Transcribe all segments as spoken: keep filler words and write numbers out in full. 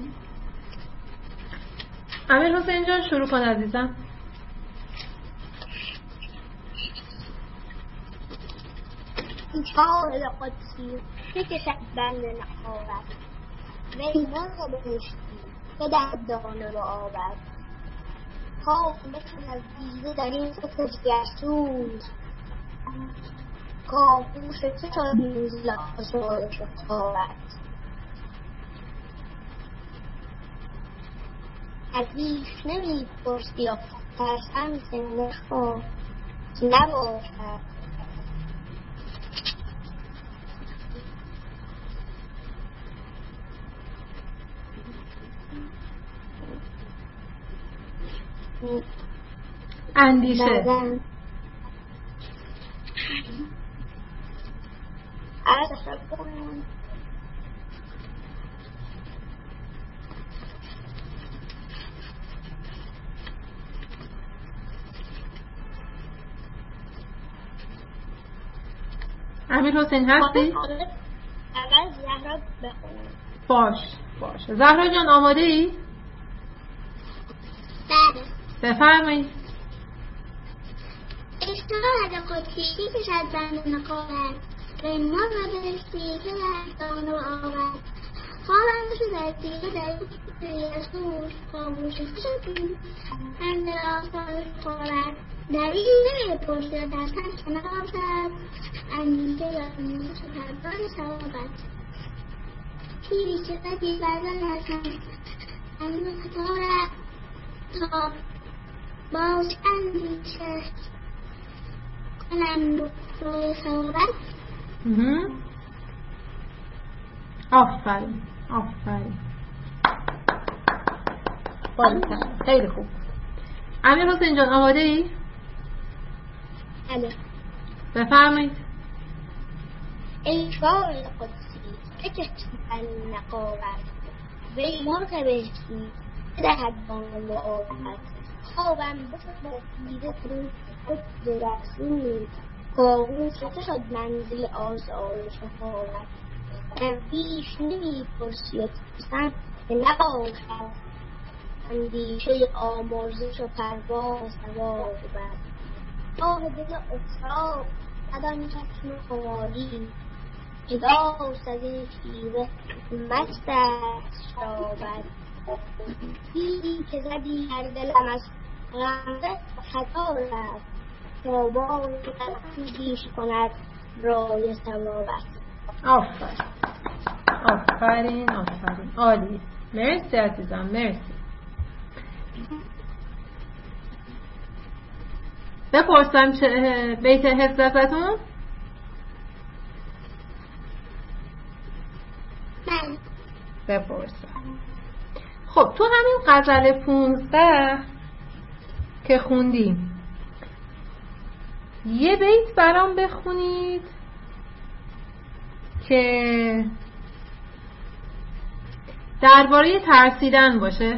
امیر حسین جان شروع کن عزیزم. چهار قدسی بکشد بند نقابت وی مرغ بهشتی که در دانه رو آورد خواب بکن از دیده در این فکر جسور کابوش تو شد منزل آسایش آورد از بیش نمی پرسی و ترسم زنده خواه نباشد اندیشه عرض شبان امیر حسین هستی؟ اول زهرا بخونم. باش باش زهرا جان آماده ای؟ بله. بفرمایید. اشتهار قدسی کشد بند نقابت به مرغ بهشتی که در دانه آورد خوابم شد از دیده در یسوع خاموش شد بند آسایش خورد در این نمی‌پرسد و در تن که نباشد اندیشه یا اندیشه پردار ثوابت تیری که زدی بدن هستم اندیشه دارد تا باز اندیشه کنم روی ثوابت. آفرین آفرین خیلی خوب. امیر حسین جان آماده ای؟ بله. بفرمایید. ای شاعر قدسی بکشید بند نقابت وی مرغ بهشتی که در دانه آورد خوابم بشد دیده فرو خود رسول کاغوش تو شد منزل آسایش آورد در بیش نمی پرسی و ترسم که نباشد اندیشه آمرزش و پرواز ثواب بر راه دل افتاد قدم چشم خماری که داشت از این شیوه مست است شرابت دیدی که زدی هر دلم از غمزه خطا رفت تا بار دیش کند رای ثوابت. آفرین آفرین آفرین عالی. مرسی عزیزم مرسی. بپرسم چه بیت حفظ ازتون؟ من بپرسم. خب تو همین غزل پونزده که خوندیم یه بیت برام بخونید که درباره ترسیدن باشه.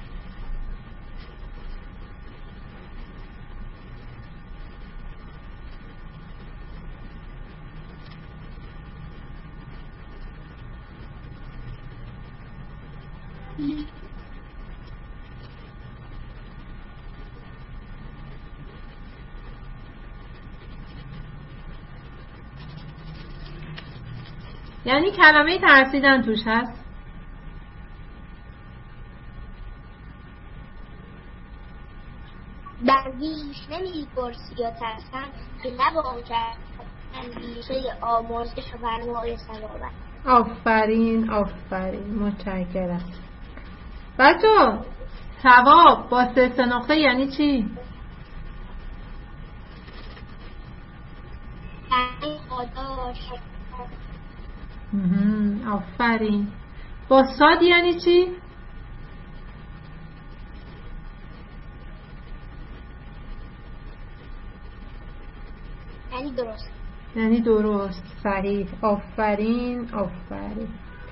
یعنی کلمه ترسیدن توش هست. در بیش نمی پرسی یا ترسم که نباشد اندیشه آمرزش و پرواز ثوابت. آفرین آفرین متشکرم. بچه ثواب با سه سه نقطه یعنی چی؟ یعنی خدا. آفرین. با صاد یعنی چی؟ یعنی درست. یعنی درست. صحیح. آفرین آفرین.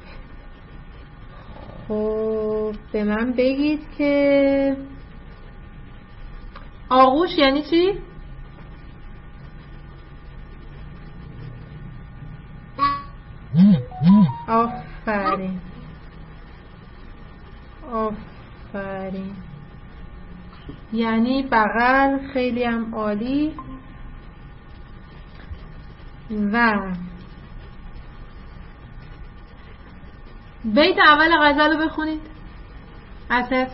خب به من بگید که آغوش یعنی چی؟ آفرین آفرین. یعنی بغل خیلی هم عالی. و بیت اول غزل رو بخونید. اساس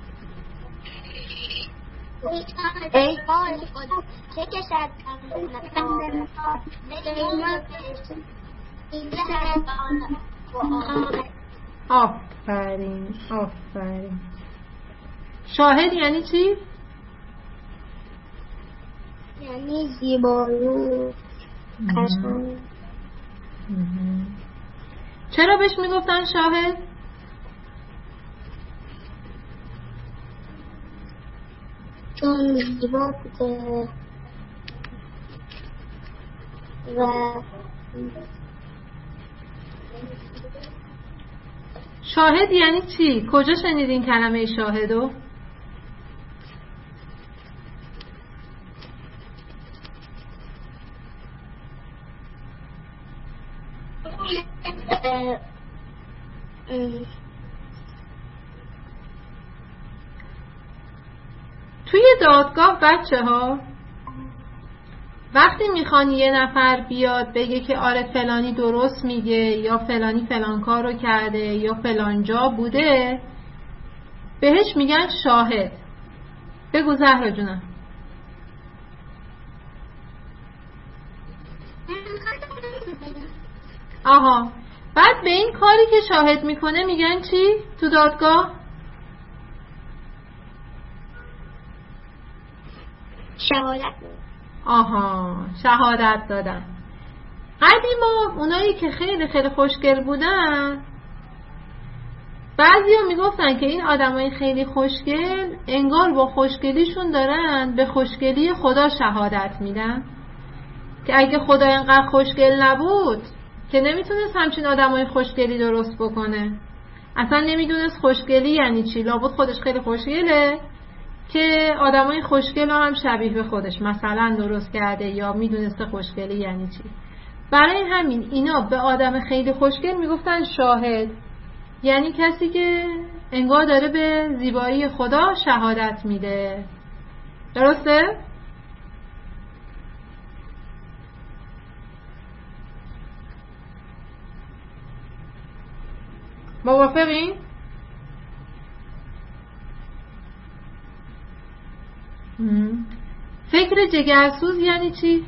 ای حال خدا چه کشد آفرین آفرین. شاهد یعنی چی؟ یعنی زیبارو قشنگ. چرا بهش میگفتن شاهد؟ چون زیبا بوده و شاهد یعنی چی؟ کجا شنیدین کلمه شاهدو؟ توی دادگاه بچه ها وقتی میخوان یه نفر بیاد بگه که آره فلانی درست میگه یا فلانی فلان کار رو کرده یا فلان جا بوده، بهش میگن شاهد. بگو زهرا جونم. آها، بعد به این کاری که شاهد میکنه میگن چی تو دادگاه؟ شهادت. آها، شهادت دادن. قدیما اونایی که خیلی خیلی خوشگل بودن، بعضیا میگفتن که این آدمای خیلی خوشگل انگار با خوشگلیشون دارن به خوشگلی خدا شهادت میدن، که اگه خدا اینقدر خوشگل نبود که نمیتونست همچین آدمای خوشگلی درست بکنه. اصلا نمیدونست خوشگلی یعنی چی. لابد خودش خیلی خوشگله که آدمای خوشگل هم شبیه به خودش مثلا درست کرده یا میدونسته خوشگلی یعنی چی. برای همین اینا به آدم خیلی خوشگل میگفتن شاهد، یعنی کسی که انگار داره به زیبایی خدا شهادت میده. درسته؟ موافقین؟ فکر جگرسوز یعنی چی؟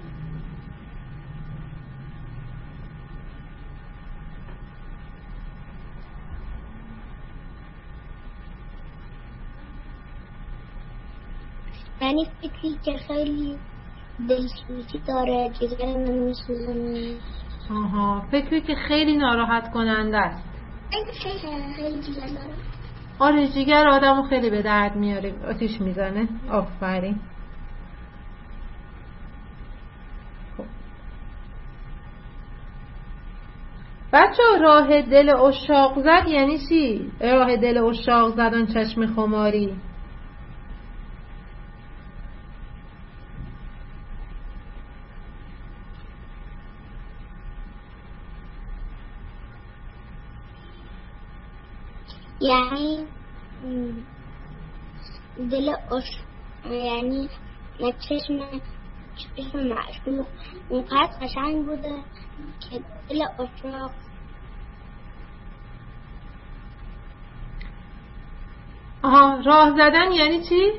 یعنی فکری که خیلی دلسوزی داره، جگر من میسوزونه. آها، فکری که خیلی ناراحت کننده است. خیلی خیلی جگر داره. آره، جگر آدمو خیلی به درد میاره، آتیش میزنه. آفرین. خب بچه راه دل عشاق زد یعنی چی؟ راه دل عشاق زدن چشم خماری. یعنی دل اش یعنی چشم چشم معشوق اونقدر قشنگ بوده که دل عشاق. آها، راه زدن یعنی چی؟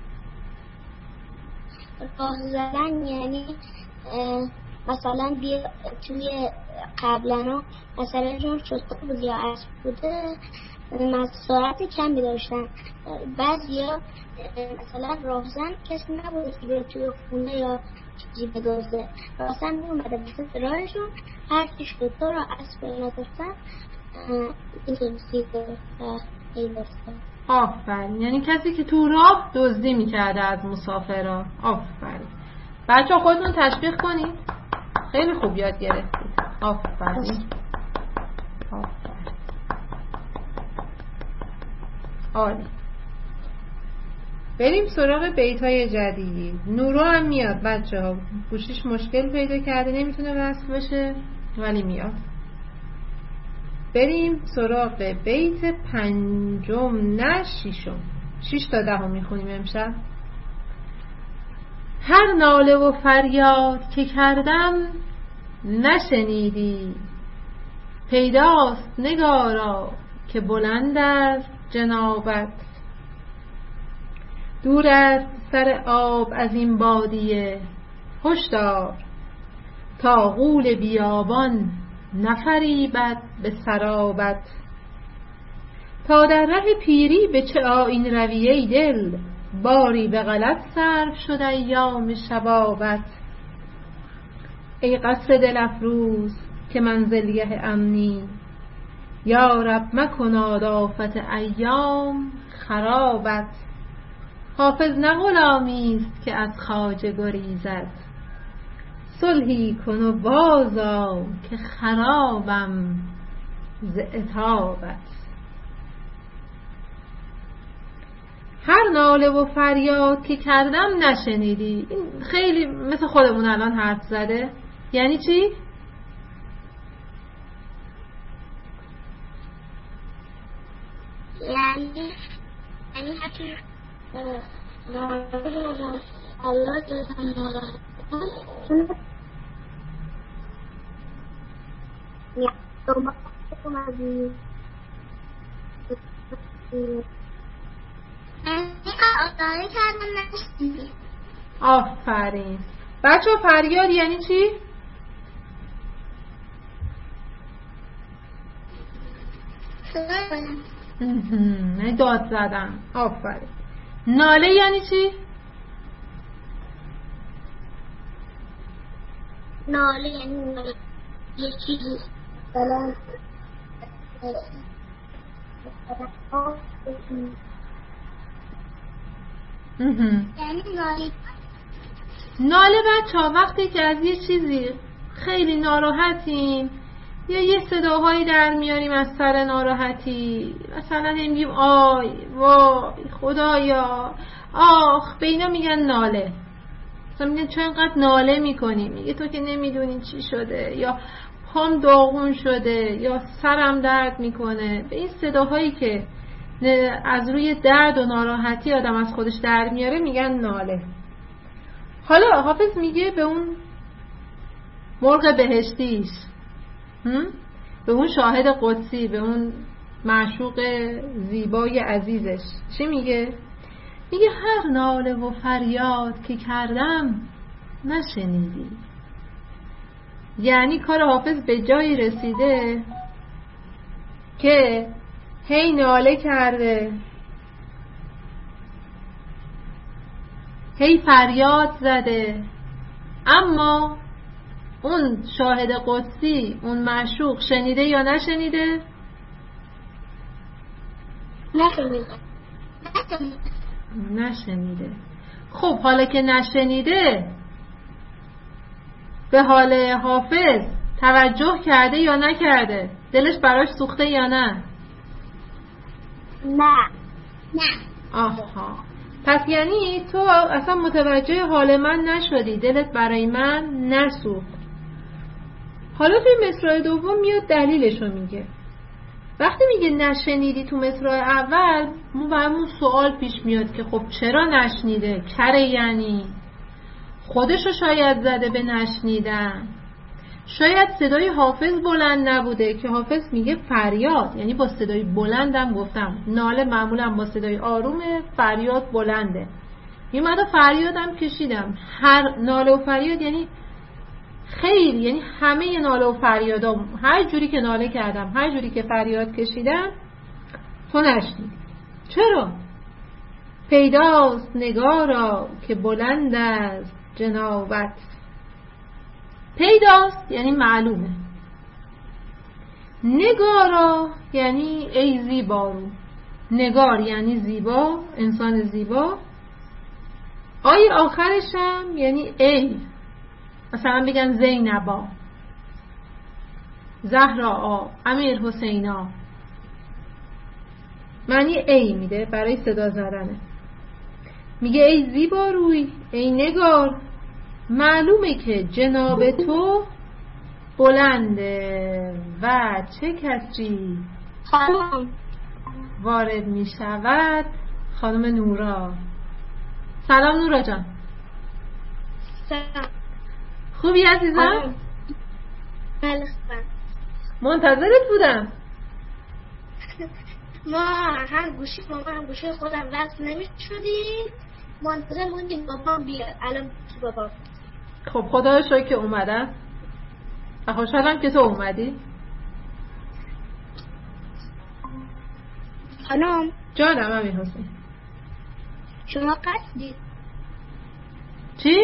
راه زدن یعنی مثلا بیا توی قبلا مثلا جون شسته بود یا اسب بوده مسارت کمی داشتن. بعضیا مثلا راهزن کسی نبود که بیاد توی خونه یا چیزی بدازده، راهزن میومده بسید راهشون، هر کی شده را اسب نداشتن این توصیف این داشته. آفرین، یعنی کسی که تو راه دزدی میکرده از مسافرها. آفرین. بچه خودتون تشویق کنید، خیلی خوب یاد گرفتید. آفرین آفرین عالی. بریم سراغ بیت‌های جدیدی. نورا هم میاد بچه ها، گوشیش مشکل پیدا کرده نمیتونه وصل بشه ولی میاد. بریم سراغ بیت پنجم نه شیشم. شیش تا ده میخونیم امشب. هر ناله و فریاد که کردم نشنیدی، پیداست نگارا که بلند است جنابت. دور است سر آب از این بادیه، هشدار تا غول بیابان نفریبد به سرابت. تا در ره پیری به چه آیین روی ای دل، باری به غلط صرف شد ایام شبابت. ای قصر دل افروز که منزلگه امنی، یا رب مکناد آفت ایام خرابت. حافظ نه غلامی است که از خواجه گریزد، صلحی کن و بازآ که خرابم ز عتابت. هر ناله و فریاد که کردم نشنیدی. این خیلی مثل خودمون الان حرف زده. یعنی چی؟ یعنی یعنی حتی الله جزم آفرین. بچه فریاد یعنی چی؟ نه داد زدم. آفرین. ناله یعنی چی؟ ناله یعنی یه چیزی بلند یعنی ناله. ناله بچه ها وقتی که از یه چیزی خیلی ناراحتیم یا یه صداهایی در میاریم از سر ناراحتی، مثلا میگیم آی وای خدایا آخ، به اینا میگن ناله. مثلا میگن چرا اینقدر ناله میکنی؟ میگه تو که نمیدونی چی شده، یا پام داغون شده، یا سرم درد میکنه. به این صداهایی که از روی درد و ناراحتی آدم از خودش در میاره میگن ناله. حالا حافظ میگه به اون مرغ بهشتیش، به اون شاهد قدسی، به اون معشوق زیبای عزیزش چی میگه؟ میگه هر ناله و فریاد که کردم نشنیدی. یعنی کار حافظ به جایی رسیده که هی ناله کرده، هی فریاد زده، اما اون شاهد قدسی، اون معشوق شنیده یا نشنیده؟ نشنیده. نشنیده. خب حالا که نشنیده، به حال حافظ توجه کرده یا نکرده؟ دلش براش سوخته یا نه؟ نه. نه. آها. پس یعنی تو اصلا متوجه حال من نشدی، دلت برای من نسوخت. حالا توی مصرع دوم میاد دلیلشو میگه. وقتی میگه نشنیدی تو مصرع اول، ما برامون سوال پیش میاد که خب چرا نشنیده؟ کره یعنی خودشو شاید زده به نشنیدن، شاید صدای حافظ بلند نبوده که حافظ میگه فریاد، یعنی با صدای بلندم گفتم. ناله معمولا با صدای آرومه، فریاد بلنده. میمدم فریادم کشیدم. هر ناله و فریاد یعنی خیلی، یعنی همه ناله و فریادام، هر جوری که ناله کردم، هر جوری که فریاد کشیدم، تو نشنیدی. چرا؟ پیداست نگارا که بلند است جنابت. پیداست یعنی معلومه. نگارا یعنی ای زیبارو. نگار یعنی زیبا، انسان زیبا. آی آخرش هم یعنی ای. مثلا بگن زینبا، زهرا، امیر حسینا، معنی ای میده برای صدا زدنه. میگه ای زیبا روی، ای نگار، معلومه که جناب تو بلنده و چه کسی خانم وارد می شود؟ خانم نورا. سلام نورا جان. سلام. خوبی عزیزم؟ بله. منتظرت بودم. ما هم گوشی ما هم گوشی خودم وصل نمی شدیم، منتظر موندیم بابام بیاد. الان کی بابا؟ خب خدا رو شکر که اومدن و خوشحالم که تو اومدی. خانم جانم امیر حسین. شما قصدید چی؟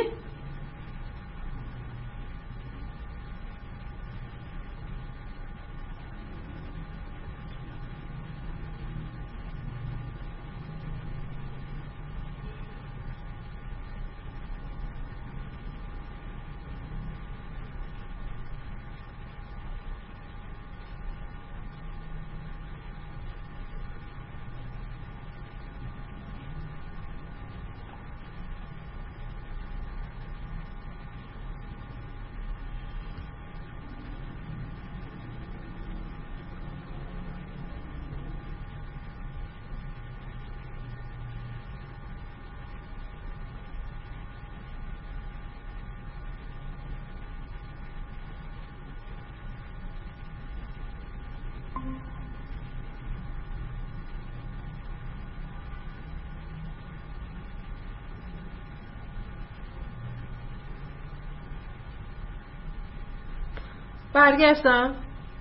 برگشتم.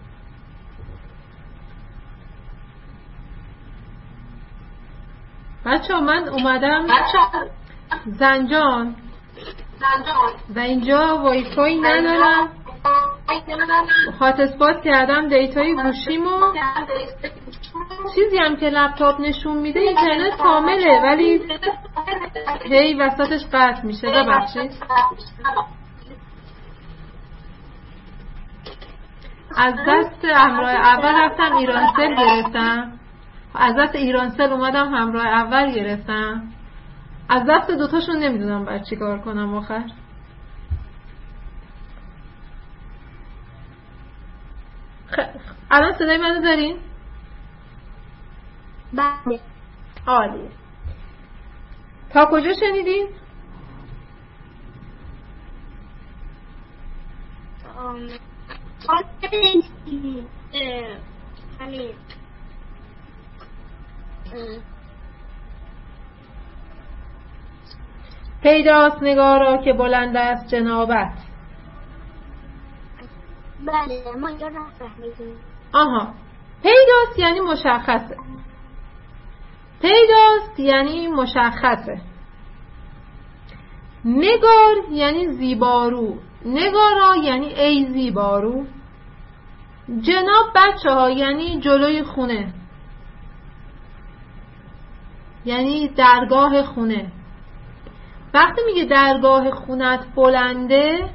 بچه ها من اومدم زنجان و اینجا وای فای ندارم، هات اسپات کردم دیتای گوشیمو. چیزی هم که لپتاپ نشون میده اینترنت کامله ولی هی وسطش قطع میشه. ببخشید. از دست همراه اول رفتم ایرانسل گرفتم، از دست ایرانسل اومدم همراه اول گرفتم، از دست دوتاشون نمیدونم باید چی کار کنم آخر. خ... الان صدای منو دارین؟ بله. عالیه. تا کجا شنیدین؟ همین پیداست نگارا که بلند است جنابت. بله ما اینجا نفهمیدیم. آها، پیداست یعنی مشخصه. پیداست یعنی مشخصه. نگار یعنی زیبارو. نگارا یعنی ای زیبارو. جناب بچه ها یعنی جلوی خونه، یعنی درگاه خونه. وقتی میگه درگاه خونت بلنده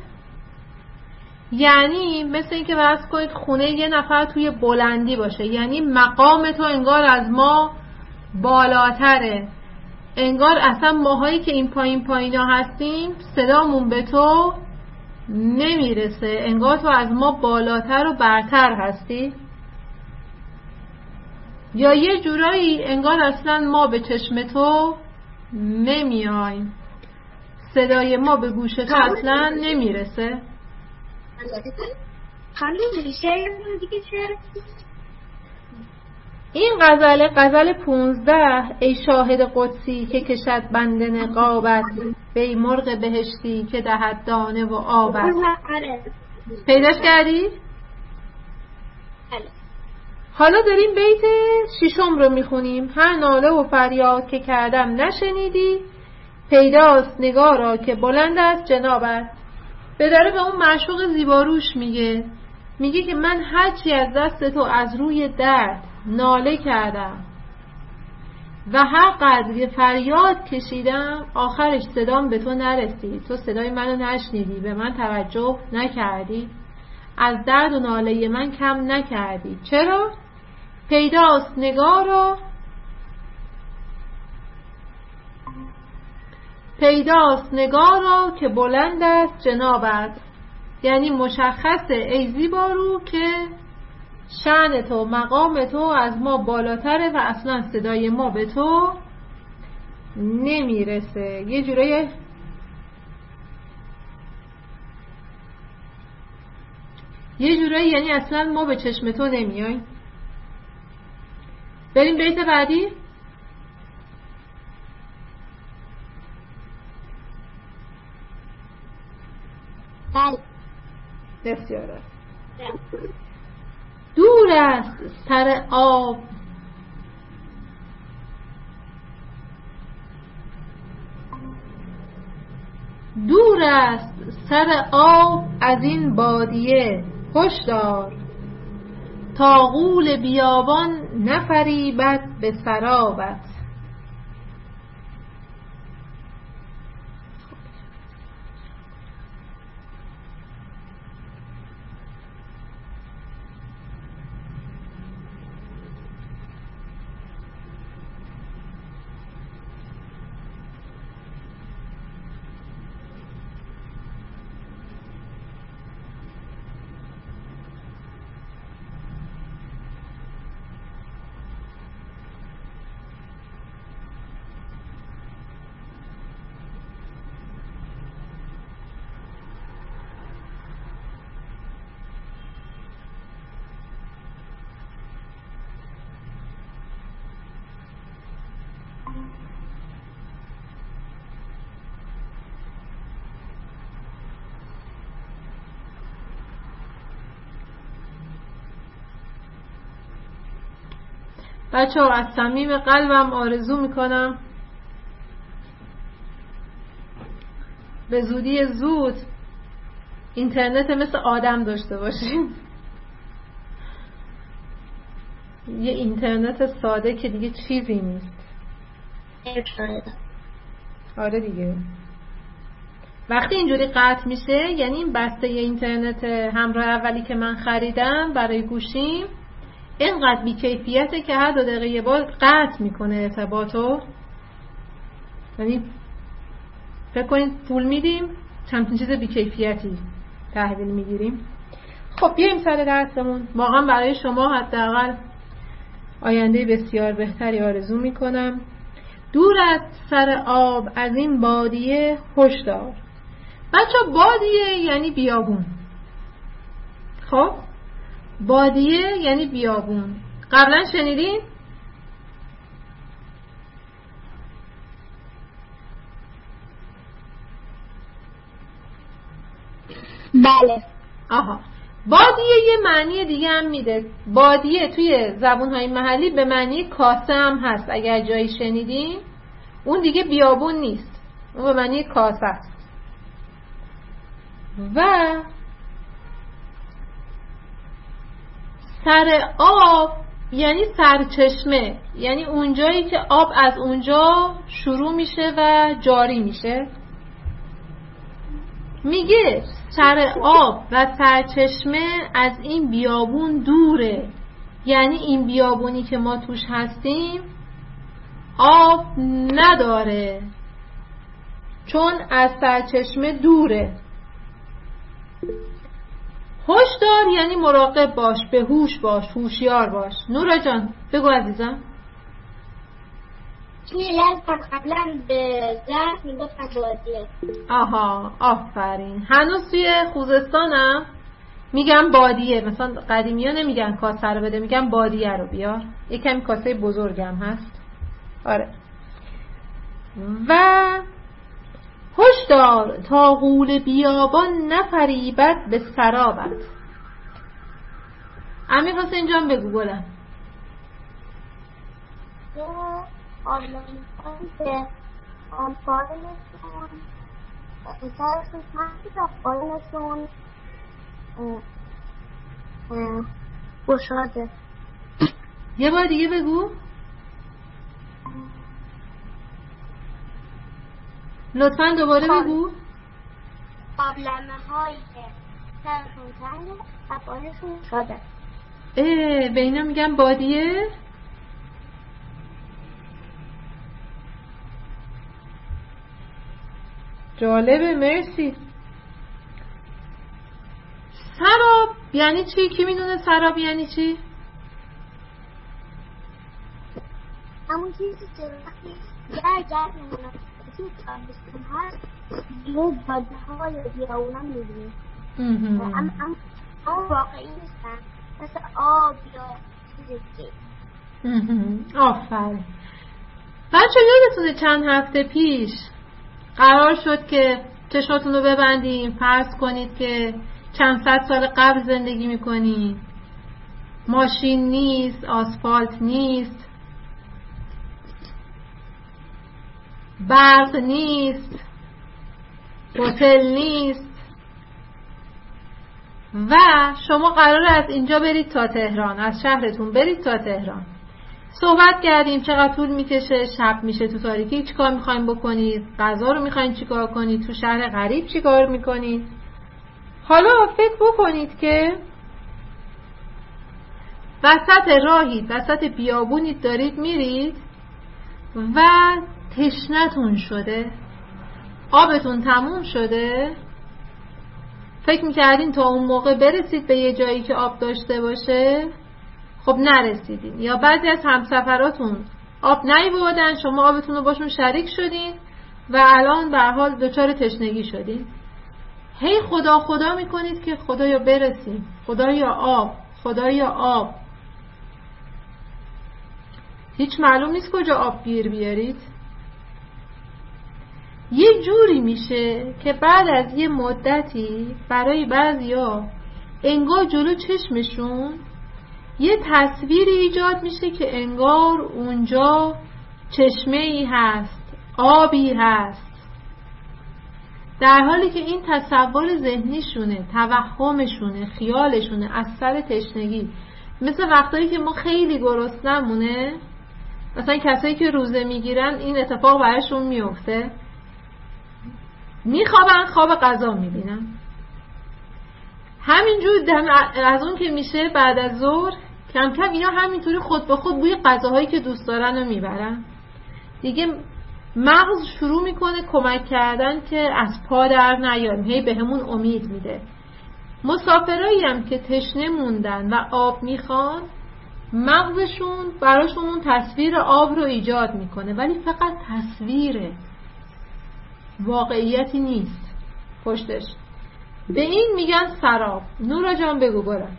یعنی مثل این که فرض کنید خونه یه نفر توی بلندی باشه، یعنی مقام تو انگار از ما بالاتره، انگار اصلا ماهایی که این پایین پایینا هستیم صدامون به تو نمیرسه، انگار تو از ما بالاتر و برتر هستی، یا یه جورایی انگار اصلا ما به چشم تو نمیایم، صدای ما به گوش تو اصلا نمیرسه. این غزل غزل پونزده. ای شاهد قدسی که کشد بند نقابت، بی مرغ بهشتی که دهد دانه و آبت. پیداش کردی؟ حالا داریم بیت ششم رو میخونیم. هر ناله و فریاد که کردم نشنیدی، پیداست نگارا که بلند است جنابت. به داره به اون معشوق زیباروش میگه میگه که من هرچی از دست تو از روی درد ناله کردم و هر قدر فریاد کشیدم آخرش صدام به تو نرسید، تو صدای منو نشنیدی، به من توجه نکردی، از درد و ناله من کم نکردی. چرا؟ پیداست نگارا پیداست نگارا که بلند است جنابت. یعنی مشخصه ای زیبارو که شأن تو، مقام تو از ما بالاتره و اصلا صدای ما به تو نمیرسه. یه جورایی یه جورایی یعنی اصلا ما به چشم تو نمیای. بریم بیت بعدی. بله. بسیار است. دور است سر آب دور است سر آب از این بادیه، هشدار تا غول بیابان نفریبد به سرابت. بچه ها از صمیم قلبم آرزو میکنم به زودی زود اینترنت مثل آدم داشته باشیم. یه اینترنت ساده که دیگه چیزی نیست. آره دیگه. وقتی اینجوری قطع میشه یعنی این بسته اینترنت همراه اولی که من خریدم برای گوشیم اینقدر بی‌کیفیته که هر دو دقیقه یه بار قطع میکنه ارتباطو. یعنی فکر کنید پول میدیم چندین چیز بی‌کیفیتی تحویل میگیریم. خب بیایم سر درسمون. واقعا برای شما حداقل آینده بسیار بهتری آرزو میکنم. دور از سر آب از این بادیه، هشدار. بچه بادیه یعنی بیابون. خب بادیه یعنی بیابون. قبلا شنیدین؟ بله. آها. بادیه یه معنی دیگه هم میده. بادیه توی زبونهای محلی به معنی کاسه هم هست. اگر جایی شنیدین اون دیگه بیابون نیست، اون به معنی کاسه است. و سر آب یعنی سرچشمه، یعنی اونجایی که آب از اونجا شروع میشه و جاری میشه. میگه سر آب و سرچشمه از این بیابون دوره، یعنی این بیابونی که ما توش هستیم آب نداره چون از سرچشمه دوره. هشدار یعنی مراقب باش، به هوش باش، هوشیار باش. نورا جان بگو عزیزم. توی لحظه قبلا به ظرف میگفتن بادیه. آها آفرین. هنوز توی خوزستانم میگم بادیه. مثلا قدیمی ها نمیگن کاسه رو بده، میگن بادیه رو بیار. یک کمی کاسه بزرگم هست. آره. و هشدار تا غول بیابان نفریبد به سرابت. امیر حسین جان بگو گلم. آنلاین که آنفارمشون سرشون تحصیل آفارمشون گشاده. یه بار دیگه بگو لطفاً دوباره بگو. قابلمه هایی که سرشون تنگه آفارمشون گشاده. اه به اینا میگم بادیه. جالبه. مرسی. یعنی چی؟ کی میدونه سراب یعنی چی؟ همون چیزی که وقتی گر گر نمونه توی تابستون هست یه جاده های بیرونه میبینی اما واقعی نیستن مثل آب یا چیز دیگه. آفرین. بچه یادتونه چند هفته پیش قرار شد که چشماتون رو ببندیم، فرض کنید که چند صد سال قبل زندگی میکنید، ماشین نیست، آسفالت نیست، برق نیست، هتل نیست و شما قراره از اینجا برید تا تهران، از شهرتون برید تا تهران. صحبت کردیم چقدر طول میکشه، شب میشه، تو تاریکی چیکار میخواین بکنید، غذا رو میخواین چیکار کنید، تو شهر غریب چیکار میکنید. حالا فکر بکنید که وسط راهید، وسط بیابونید، دارید میرید و تشنتون شده، آبتون تموم شده. فکر میکردین تا اون موقع برسید به یه جایی که آب داشته باشه، خب نرسیدین. یا بعضی از همسفراتون آب نیاوردن، شما آبتون رو باشون شریک شدین و الان به هر حال دچار تشنگی شدین. هی خدا خدا میکنید که خدایا برسیم، خدایا آب، خدایا آب. هیچ معلوم نیست کجا آب گیر بیارید. یه جوری میشه که بعد از یه مدتی برای بعضیا انگار جلو چشمشون یه تصویری ایجاد میشه که انگار اونجا چشمه ای هست، آبی هست، در حالی که این تصور ذهنیشونه، توهمشونه، خیالشونه از سر تشنگی. مثل وقتایی که ما خیلی گرسنمونه، مثلا کسایی که روزه میگیرن این اتفاق براشون میفته، میخوابن، خواب غذا میبینن. همینجور از اون که میشه بعد از ظهر کم کم اینا همینطوری خود به خود بوی غذاهایی که دوست دارن رو میبرن. دیگه مغز شروع میکنه کمک کردن که از پا در نیاریم، هی به همون امید میده. مسافرایی هم که تشنه موندن و آب میخوان، مغزشون براشون اون تصویر آب رو ایجاد میکنه، ولی فقط تصویره، واقعیتی نیست پشتش. به این میگن سراب. نورا جان بگو برم.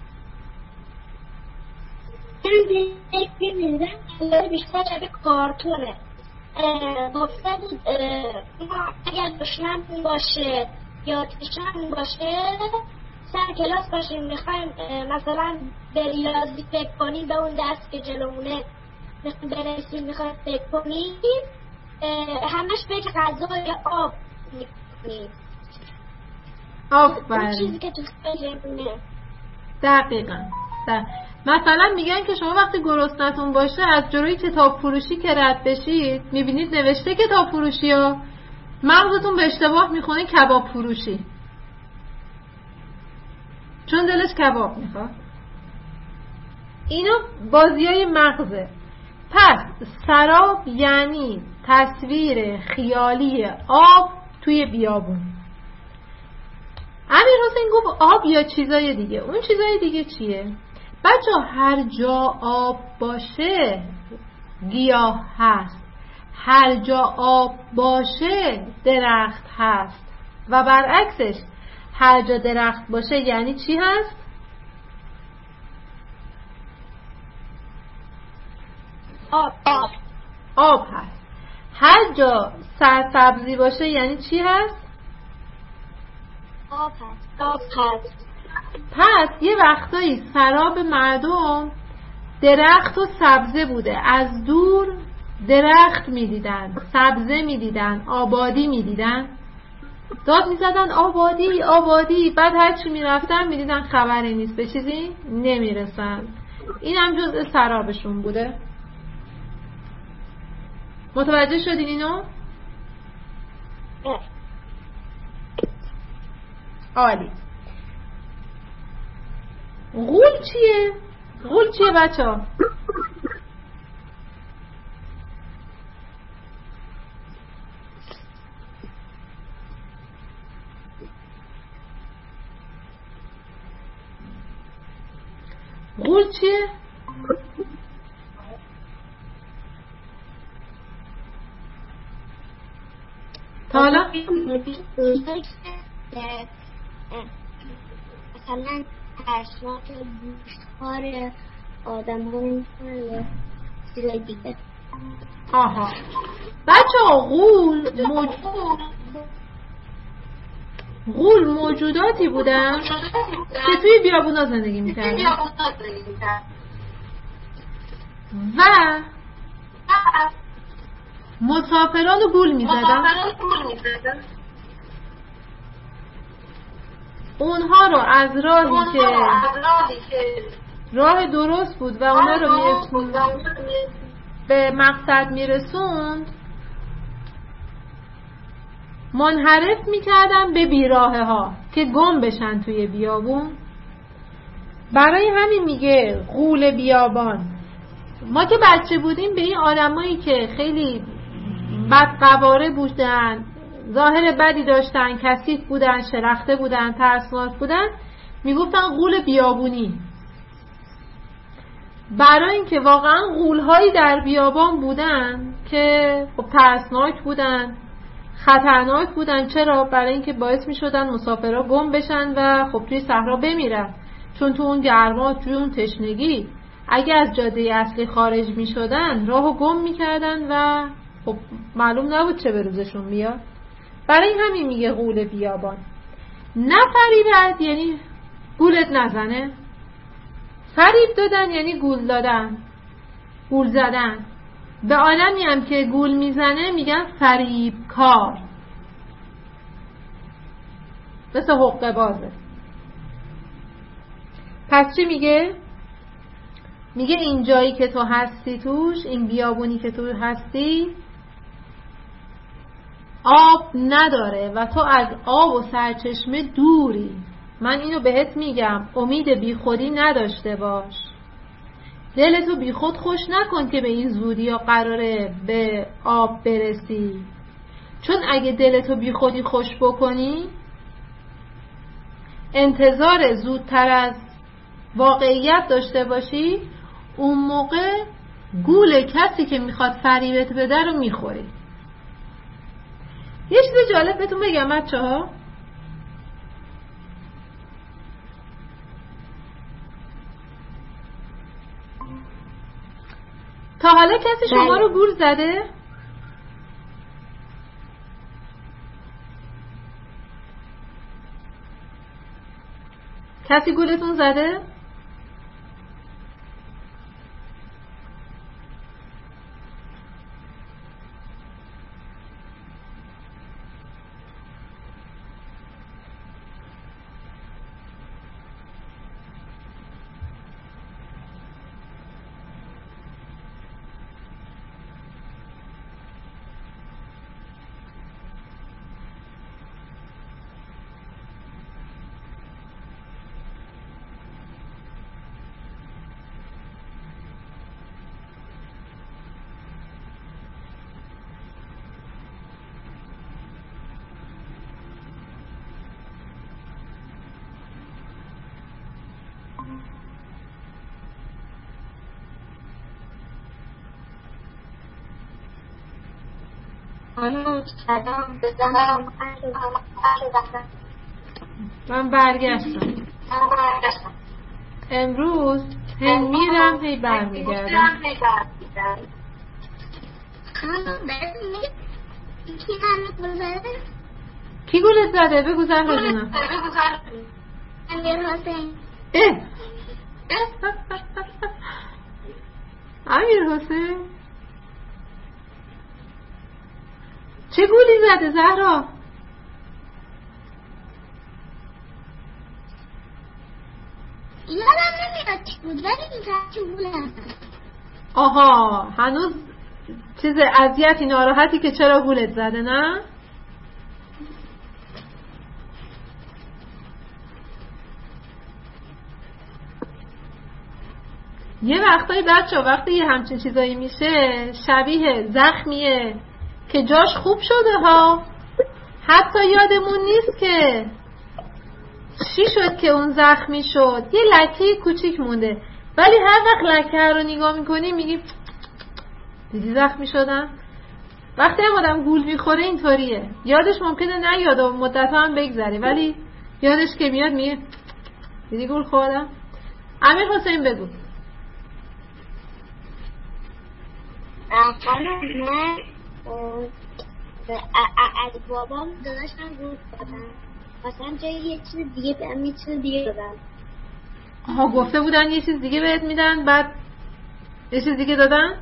من بیشتر شبه کارتونه گفته بود اگر دشمن باشه یا تشنم باشه سر کلاس باشیم میخوایم مثلا به ریاضی فکر کنیم، به اون درس که جلومونه میخوایم برسیم، میخوایم فکر کنیم، همش فکر غذا یا آب میکنیم. آفرین. اون چیزی که تو فکرمونه. دقیقا. دقیقا. مثلا میگن که شما وقتی گرسنتون باشه از جلوی کتاب فروشی که رد بشید میبینید نوشته کتاب فروشی ها، مغزتون به اشتباه میخونه کباب فروشی، چون دلش کباب میخواد. اینا بازیای مغزه. پس سراب یعنی تصویر خیالی آب توی بیابون. امیر حسین گفت آب یا چیزای دیگه. اون چیزای دیگه چیه؟ بچه هر جا آب باشه گیاه هست، هر جا آب باشه درخت هست و برعکسش هر جا درخت باشه یعنی چی هست؟ آب. آب آب هست. هر جا سرسبزی باشه یعنی چی هست؟ آب هست. آب هست. پس یه وقتایی سراب مردم درخت و سبزه بوده، از دور درخت میدیدن، سبزه میدیدن، آبادی میدیدن، داد میزدن آبادی آبادی، بعد هرچی میرفتن میدیدن خبری نیست، به چیزی نمیرسن. این هم جزء سرابشون بوده. متوجه شدین اینو؟ عالی. غول چیه؟ غول چیه بچه ها؟ غول چیه؟ تا حالا مثلا ترسناک گوشتخوار آدم ها میکنه چیزای دیگه. آها بچه ها غول موجود غول موجوداتی بودن که توی بیابونا زندگی میکردن و مسافران رو گول میزدن. اونها رو از راهی که راه درست بود و اونها رو میرسوند به مقصد میرسوند منحرف میکردن به بیراهه ها که گم بشن توی بیابون. برای همین میگه غول بیابان. ما که بچه بودیم به این آدمایی که خیلی بدقواره بودن، ظاهر بدی داشتن، کثیف بودن، شلخته بودن، ترسناک بودن، میگفتن غول بیابونی. برای اینکه واقعا غول‌هایی در بیابان بودن که خب ترسناک بودن، خطرناک بودن. چرا؟ برای اینکه باعث می‌شدن مسافرها گم بشن و خب توی صحرا بمیرن، چون تو اون گرما، توی اون تشنگی اگه از جاده اصلی خارج می‌شدن راهو گم می‌کردن و خب معلوم نبود چه به روزشون بیاد. برای همین میگه غول بیابان. نه فریبت یعنی گولت نزنه، فریب دادن یعنی گول دادن، گول زدن. به آدمی هم که گول میزنه میگن فریب کار، مثل حقه بازه. پس چی میگه؟ میگه این جایی که تو هستی توش، این بیابونی که تو هستی آب نداره و تو از آب و سرچشمه دوری. من اینو بهت میگم، امید بی خودی نداشته باش. دلتو بی خود خوش نکن که به این زودی یا قراره به آب برسی، چون اگه دلتو بی خودی خوش بکنی، انتظار زودتر از واقعیت داشته باشی، اون موقع گول کسی که میخواد فریبت بده رو میخوری. یه چیز جالب بهتون بگم بچه ها، تا حالا کسی شما رو گول زده؟ کسی گولتون زده؟ من برگشتم امروز، هی میرم هی برمیگردم. کی گولت زده؟ بگو زهرا جونم. امیر حسین. اه امیر حسین چه گولی زده زهرا؟ یادم نمیاد چی بود ولی میتونم چی گولم. آها هنوز چیز اذیتی ناراحتی که چرا گولت زده نه؟ یه وقتایی بچه وقتی یه همچین چیزایی میشه شبیه زخمیه که جاش خوب شده ها، حتی یادمون نیست که چی شد که اون زخمی شد، یه لکه کوچیک مونده، ولی هر وقت لکه رو نگاه میکنی میگی دیدی زخمی شدم. وقتی هم آدم گول میخوره اینطوریه، یادش ممکنه نیاد و مدت هم بگذره، ولی یادش که میاد میگه دیدی گول خوردم. امیر حسین بگو. من از بابام داداشم گول خوردم، مثلا جایی یه چیز دیگه بهم یه چیز دیگه دادن. آها گفته بودن یه چیز دیگه بهت میدن بعد یه چیز دیگه دادن؟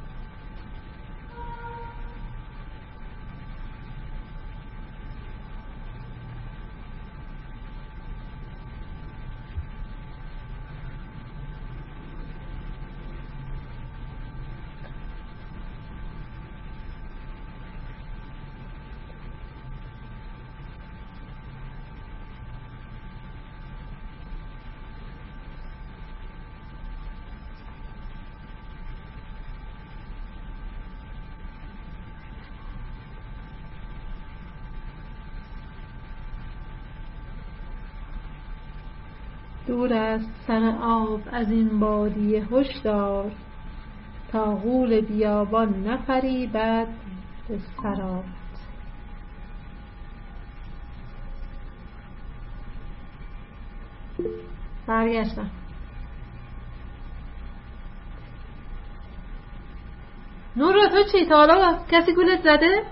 دور از سر آب از این بادیه هشدار، تا غول بیابان نفریبد به سراب. برگشتم. نور رو تو چی؟ تا حالا کسی گولت زده؟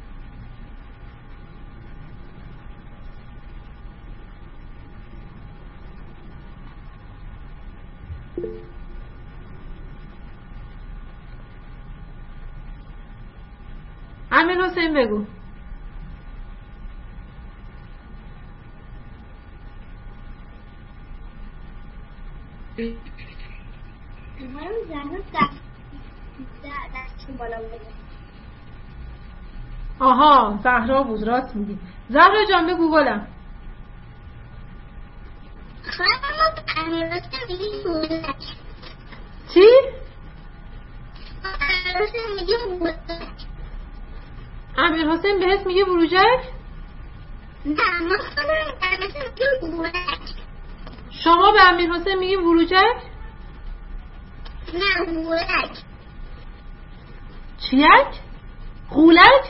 امیر حسین بگو. من زنم دست دستشون بالا بوده. آها زهرا بود، راست میگی. زهرا جان بگو گلم. خواهرم امیر حسین میگه بولک. چی؟ امیر حسین میگه بولک. امیر حسین بهت میگه بروجک؟ نه ما خودم امیر حسین میگه بولک. شما به امیر حسین میگی بروجک؟ نه بولک. چیک؟ غولک؟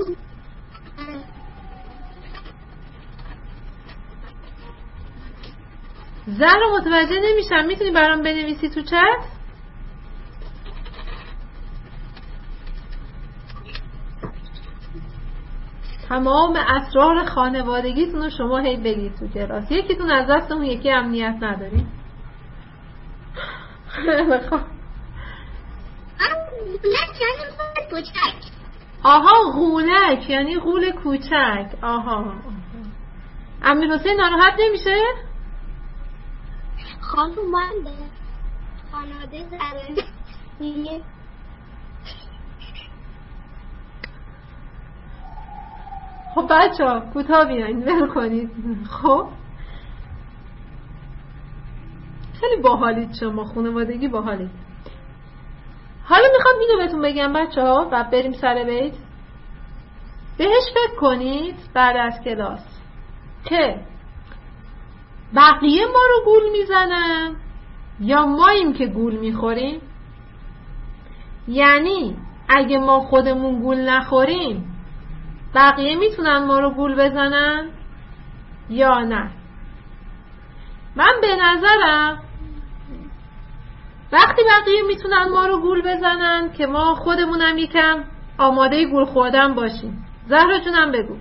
زهرا متوجه نمیشم، میتونی برام بنویسی تو چت؟ تمام اسرار خانوادگیتون رو شما هی بگید تو کلاس. یکیتون از دست اون یکی امنیت نداری. آها غولک یعنی غول کوچک. آها امیر حسین ناراحت نمیشه؟ خانم من به خانواده زرانی میگه خب بچه ها کوتاه بیاین ول کنید. خب خیلی باحالید شما، خانوادگی باحالید. حالا میخوام اینو بهتون بگم بچه ها و بریم سر بیت. بهش فکر کنید بعد از کلاس که بقیه ما رو گول میزنن یا ماییم که گول میخوریم. یعنی اگه ما خودمون گول نخوریم بقیه میتونن ما رو گول بزنن یا نه. من به نظرم وقتی بقیه میتونن ما رو گول بزنن که ما خودمونم یکم آماده گول خوردن باشیم. زهرا جونم بگو.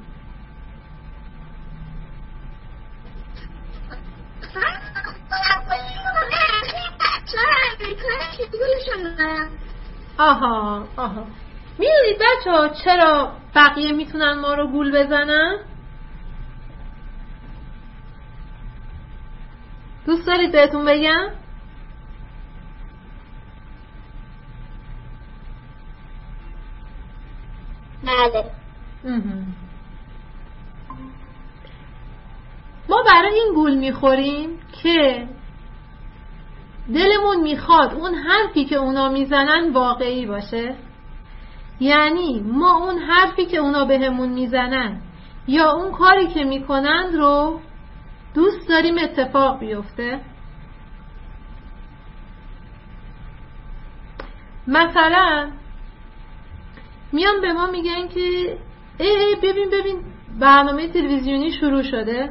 آها آها میدونید بچه ها چرا بقیه میتونن ما رو گول بزنن؟ دوست دارید بهتون بگم؟ بله. ما برای این گول میخوریم که دلمون میخواد اون حرفی که اونا میزنن واقعی باشه. یعنی ما اون حرفی که اونا بهمون میزنن یا اون کاری که میکنن رو دوست داریم اتفاق بیفته. مثلا میان به ما میگن که ای ای ببین ببین برنامه تلویزیونی شروع شده،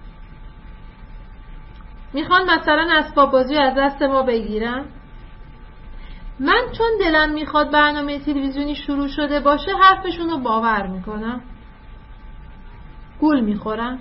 میخوان مثلا اسباب بازی از دست ما بگیرن. من چون دلم میخواد برنامه تلویزیونی شروع شده باشه حرفشون رو باور میکنم، گول میخورم.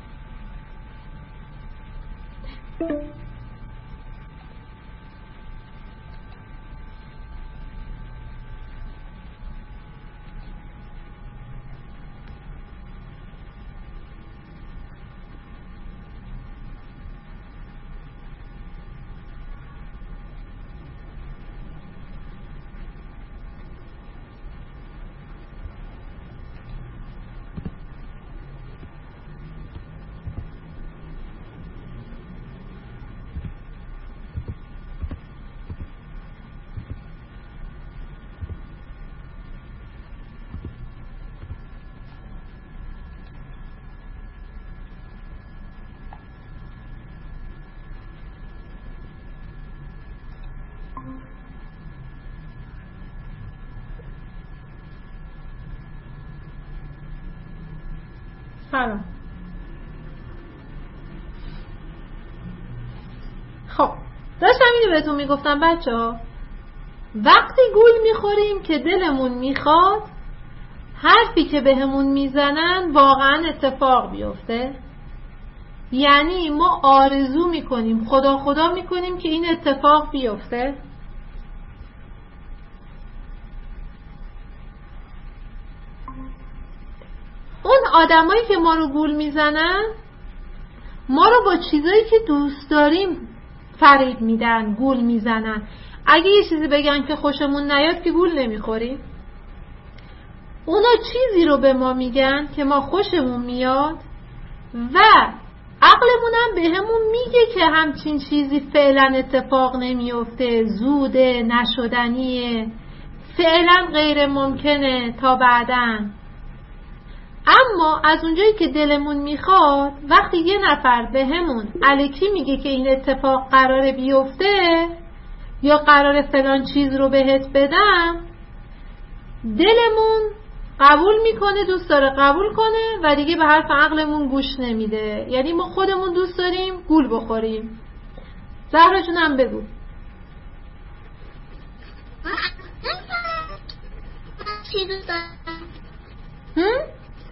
سلام. خب داشتم اینو بهتون میگفتم بچه ها، وقتی گول میخوریم که دلمون میخواد حرفی که بهمون میزنن واقعا اتفاق بیفته، یعنی ما آرزو میکنیم، خدا خدا میکنیم که این اتفاق بیفته. اون آدمایی که ما رو گول میزنن ما رو با چیزایی که دوست داریم فریب میدن، گول میزنن. اگه یه چیزی بگن که خوشمون نیاد که گول نمیخوریم، اونا چیزی رو به ما میگن که ما خوشمون میاد و عقلمون هم به همون میگه که همچین چیزی فعلا اتفاق نمیفته، زوده، نشدنیه، فعلا غیر ممکنه تا بعدن. اما از اونجایی که دلمون میخواد، وقتی یه نفر به همون الکی میگه که این اتفاق قراره بیفته یا قراره فلان چیز رو بهت بدم، دلمون قبول میکنه، دوست داره قبول کنه و دیگه به حرف عقلمون گوش نمیده. یعنی ما خودمون دوست داریم گول بخوریم. زهرا جونم بگو. چی دوست دارم؟ هم؟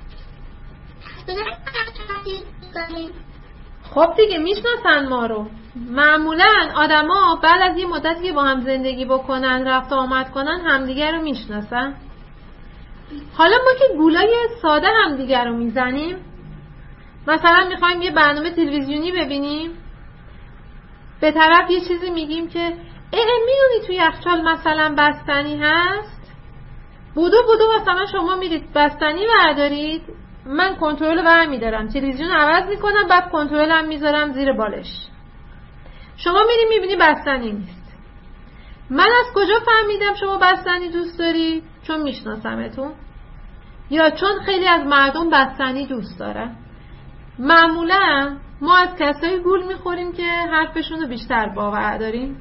خب دیگه میشناسن ما رو. معمولا آدما بعد از یه مدتی که با هم زندگی بکنن، رفت و آمد کنن، همدیگر رو میشناسن. حالا ما که گولای ساده همدیگر رو میزنیم، مثلا میخوایم یه برنامه تلویزیونی ببینیم، به طرف یه چیزی میگیم که اه میدونی توی یخچال مثلا بستنی هست، بودو بودو مثلا شما میرید بستنی بردارید، من کنترل برمیدارم، تلویزیون عوض میکنم، بعد کنترلم میذارم زیر بالش. شما میری میبینی بستنی نیست. من از کجا فهمیدم شما بستنی دوست دارید؟ چون میشناسمتون، یا چون خیلی از مردم بستنی دوست دارن. معمولا ما از کسایی گول میخوریم که حرفشون رو بیشتر باور داریم.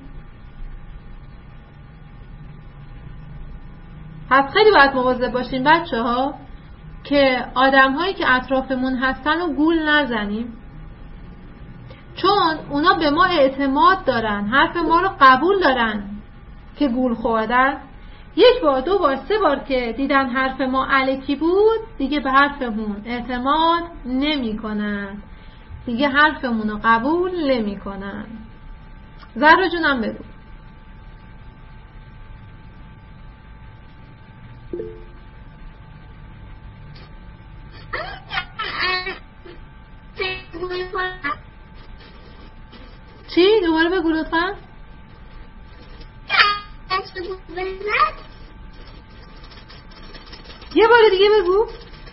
پس خیلی باید مواظب باشیم بچه ها که آدم هایی که اطرافمون هستن رو گول نزنیم، چون اونا به ما اعتماد دارن، حرف ما رو قبول دارن که گول خوردن. یک بار، دو بار، سه بار که دیدن حرف ما الکی بود، دیگه به حرفمون اعتماد نمی کنن، دیگه حرفمون رو قبول نمی کنن. زهرا جونم بگو. چی؟ دوباره بگو لطفا. یه بار دیگه بگو.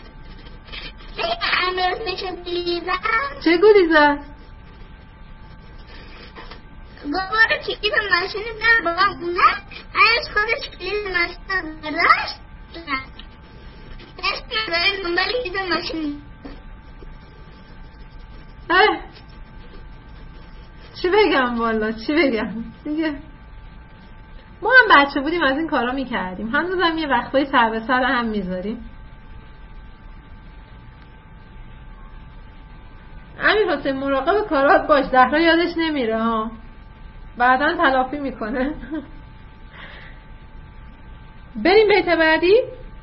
چه گولی زد؟ بابا رو کلید ماشین دار بابا بونه از خودش کلید ماشین برداشت دست نداره دنبال کلید ماشین. اه چی بگم والا چی بگم دیگه. ما هم بچه بودیم از این کارا میکردیم، هنوزم یه وقتایی سر به سر هم میذاریم. امیر حسین مراقب کارات باش، زهرا یادش نمیره ها، بعداً تلافی میکنه. بریم بیت بعدی.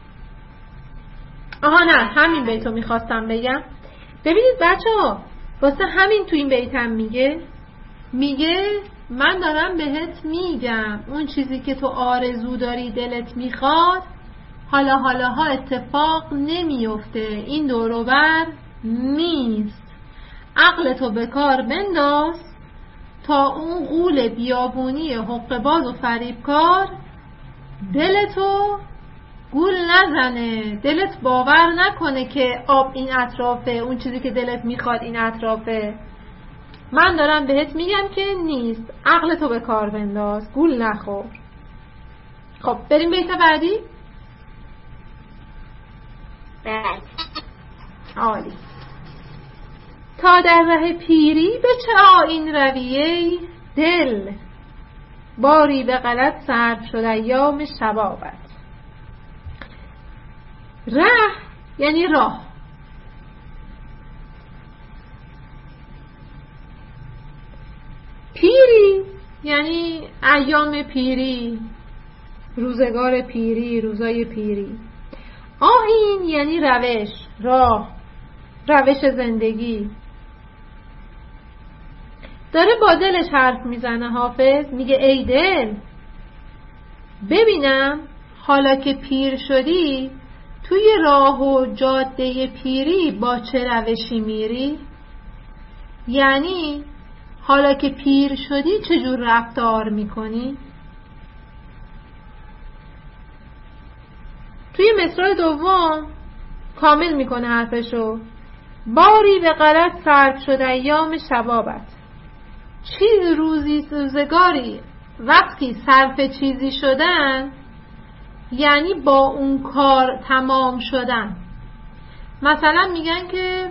آها نه، همین بیتو میخواستم بگم. ببینید بچه ها، واسه همین تو این بیتم میگه میگه من دارم بهت میگم اون چیزی که تو آرزو داری دلت میخواد حالا حالا ها اتفاق نمیفته، این دور و بر نیست. عقلتو به کار بنداز تا اون غول بیابونی حقه‌باز و فریبکار دلتو گول نزنه، دلت باور نکنه که آب این اطرافه، اون چیزی که دلت میخواد این اطرافه. من دارم بهت میگم که نیست، عقلتو به کار بنداز، گول نخور. خب بریم بیت بعدی. بله. عالی. تا در ره پیری به چه آیین رویه دل، باری به غلط صرف شد ایام شبابت. ره یعنی راه، پیری یعنی ایام پیری، روزگار پیری، روزای پیری. آیین یعنی روش، راه، روش زندگی. داره با دلش حرف میزنه حافظ، میگه ای دل ببینم حالا که پیر شدی توی راه و جاده پیری با چه روشی میری؟ یعنی حالا که پیر شدی چجور رفتار میکنی؟ توی مصرع دوم کامل میکنه حرفشو. باری به غلط صرف شد ایام شبابت. چی روزی روزگاری وقتی صرف چیزی شدن یعنی با اون کار تمام شدن. مثلا میگن که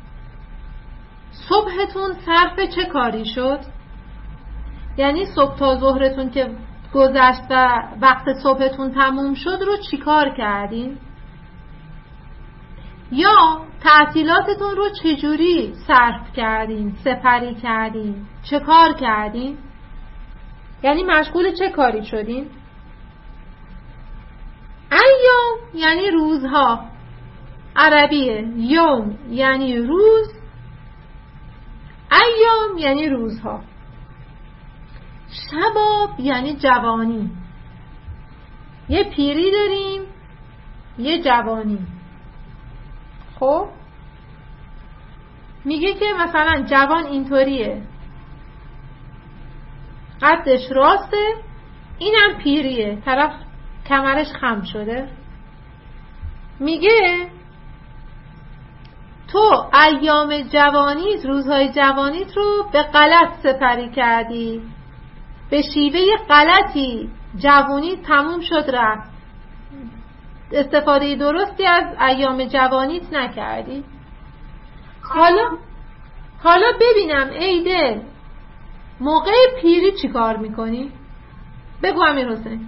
صبحتون صرف چه کاری شد؟ یعنی صبح تا ظهرتون که گذشت و وقت صبحتون تموم شد رو چی کار کردین؟ یا تعطیلاتتون رو چجوری صرف کردین، سپری کردین، چه کار کردین؟ یعنی مشغول چه کاری شدین؟ ایام یعنی روزها، عربیه. یوم یعنی روز، ایام یعنی روزها. شباب یعنی جوانی. یه پیری داریم، یه جوانی. خب میگه که مثلا جوان اینطوریه، قدش راسته، اینم پیریه، طرف کمرش خم شده. میگه تو ایام جوانیت، روزهای جوانیت رو به غلط سپری کردی، به شیوه غلطی جوانی تموم شد رفت، استفاده درستی از ایام جوانیت نکردی. حالا حالا ببینم ای دل موقع پیری چی کار میکنی؟ بگو امیر حسین.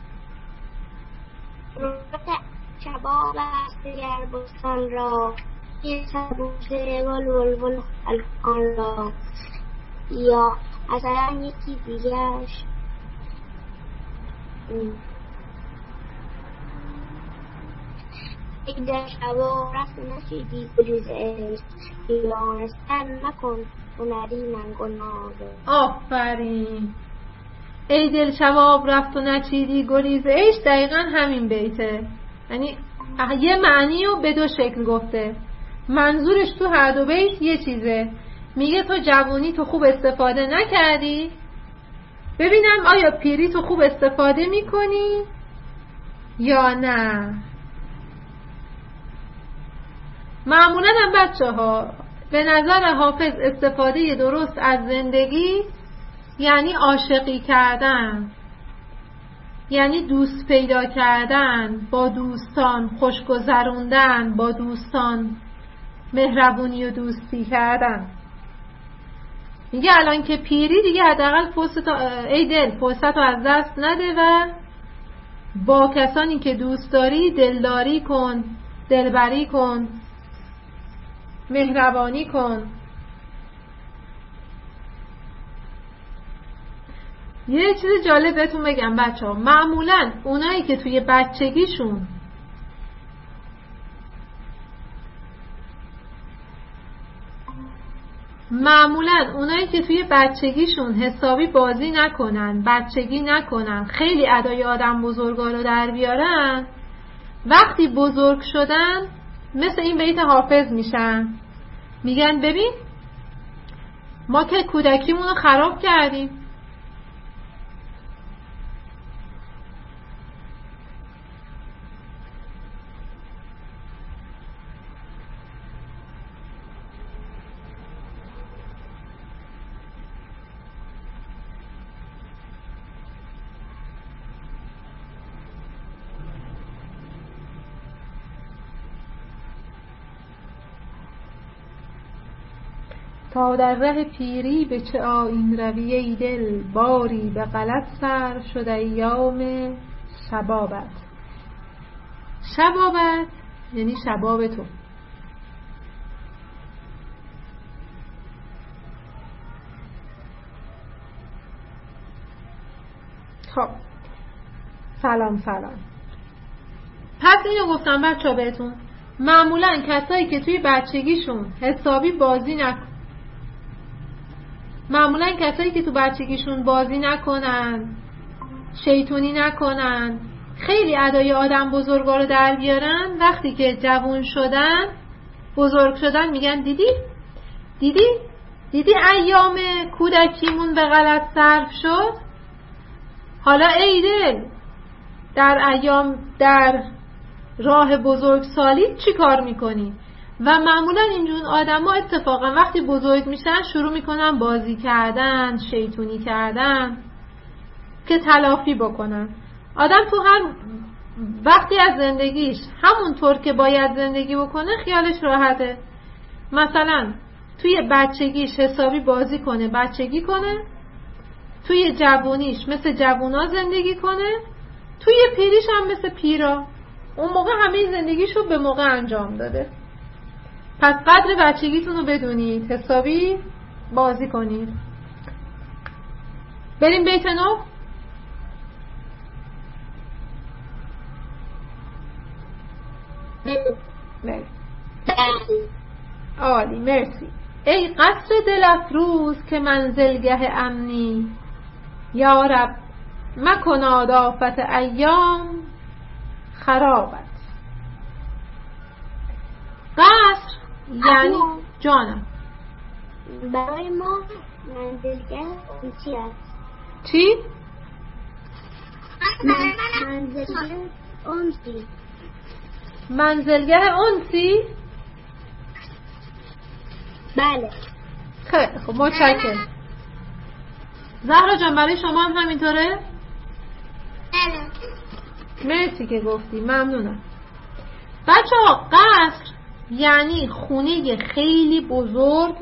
شباب است در بستان را، یه سبوسه ول ول ول الان را. یا مثلا یکی دیگرش ای در شباب رفت نشیدی بجز عشق، دیوانستن مکن هنری من گناه. آفرین. ای دل شباب رفت و نچیدی گریز عشق، دقیقا همین بیته. یعنی یه معنی رو به دو شکل گفته، منظورش تو هر دو بیت یه چیزه. میگه تو جوانی تو خوب استفاده نکردی، ببینم آیا پیری تو خوب استفاده میکنی یا نه. معمولا هم بچه ها به نظر حافظ استفاده درست از زندگی یعنی عاشقی کردن، یعنی دوست پیدا کردن، با دوستان خوش گذروندن، با دوستان مهربونی و دوستی کردن. میگه الان که پیری دیگه حداقل فرصت ای دل فرصت رو از دست نده و با کسانی که دوست داری دلداری کن، دلبری کن، مهربانی کن. یه چیز جالب بهتون بگم بچه ها، معمولا اونایی که توی بچگیشون معمولا اونایی که توی بچگیشون حسابی بازی نکنن، بچگی نکنن، خیلی ادای آدم بزرگا رو در بیارن، وقتی بزرگ شدن مثل این بیت حافظ میشن، میگن ببین ما که کودکیمون رو خراب کردیم. تا در ره پیری به چه آیین روی ای دل، باری به غلط سر شد ایام شبابت. شبابت یعنی شباب تو. خب سلام سلام. پس اینو گفتم بچه ها بهتون، معمولا کسایی که توی بچگیشون حسابی بازی نکنن، معمولا کسایی که تو بچگیشون بازی نکنن، شیطونی نکنن، خیلی ادای آدم بزرگا رو در بیارن، وقتی که جوون شدن، بزرگ شدن، میگن دیدی دیدی دیدی ایام کودکیمون به غلط صرف شد. حالا ای دل در ایام در راه بزرگسالی چی کار میکنی؟ و معمولا اینجور آدم ها اتفاقا وقتی بزرگ میشن شروع میکنن بازی کردن، شیطونی کردن که تلافی بکنن. آدم تو هر وقتی از زندگیش همونطور که باید زندگی بکنه خیالش راحته. مثلا توی بچگیش حسابی بازی کنه، بچگی کنه، توی جوونیش مثل جوونا زندگی کنه، توی پیریش هم مثل پیرا. اون موقع همه زندگیشو به موقع انجام داده. پس قدر بچگیتون رو بدونید، حسابی بازی کنید. بریم بیت نو. بریم. عالی، مرسی. ای قصر دل افروز که منزلگه امنی، یا رب مکن آفت ایام خرابت. قصر یعنی جانم برای ما منزلگه اونسی است. چی؟ منزلگه اونسی. منزلگه اونسی؟ بله. خیلی خب، متشکرم. زهرا جان برای شما هم همینطوره؟ بله. مرسی که گفتی، ممنونم. بچه ها، قصر یعنی خونه خیلی بزرگ،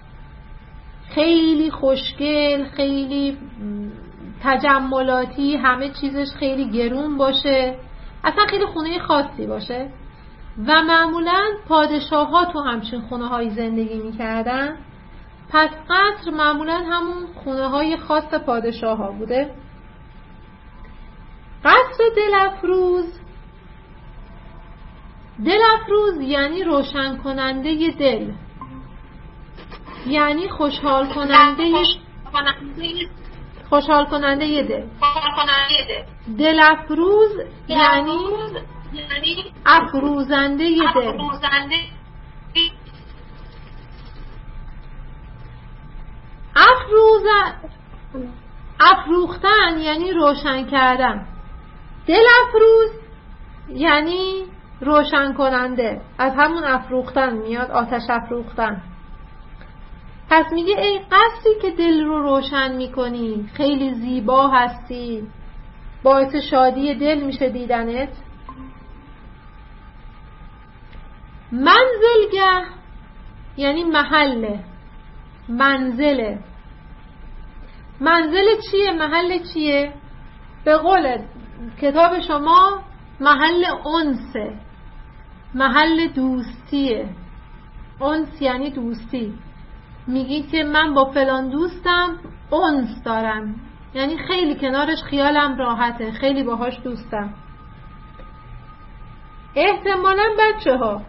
خیلی خوشگل، خیلی تجملاتی، همه چیزش خیلی گرون باشه، اصلا خیلی خونه خاصی باشه. و معمولا پادشاه ها تو همچین خونه های زندگی میکردن. پس قصر معمولا همون خونه های خاص پادشاه ها بوده. قصر دل افروز، دل افروز یعنی روشن کننده دل، یعنی خوشحال کننده خوشحال کننده دل. دل افروز یعنی افروزنده دل. افروز افروختن یعنی روشن کردن. دل افروز یعنی روشن کننده، از همون افروختن میاد، آتش افروختن. پس میگه ای قصری که دل رو روشن میکنی، خیلی زیبا هستی، باعث شادی دل میشه دیدنت. منزلگه یعنی محله، منزله. منزل چیه؟ محل چیه؟ به قول کتاب شما محل انسه، محل دوستیه. انس یعنی دوستی. میگی که من با فلان دوستم انس دارم، یعنی خیلی کنارش خیالم راحته، خیلی باهاش دوستم. احتمالاً بچه ها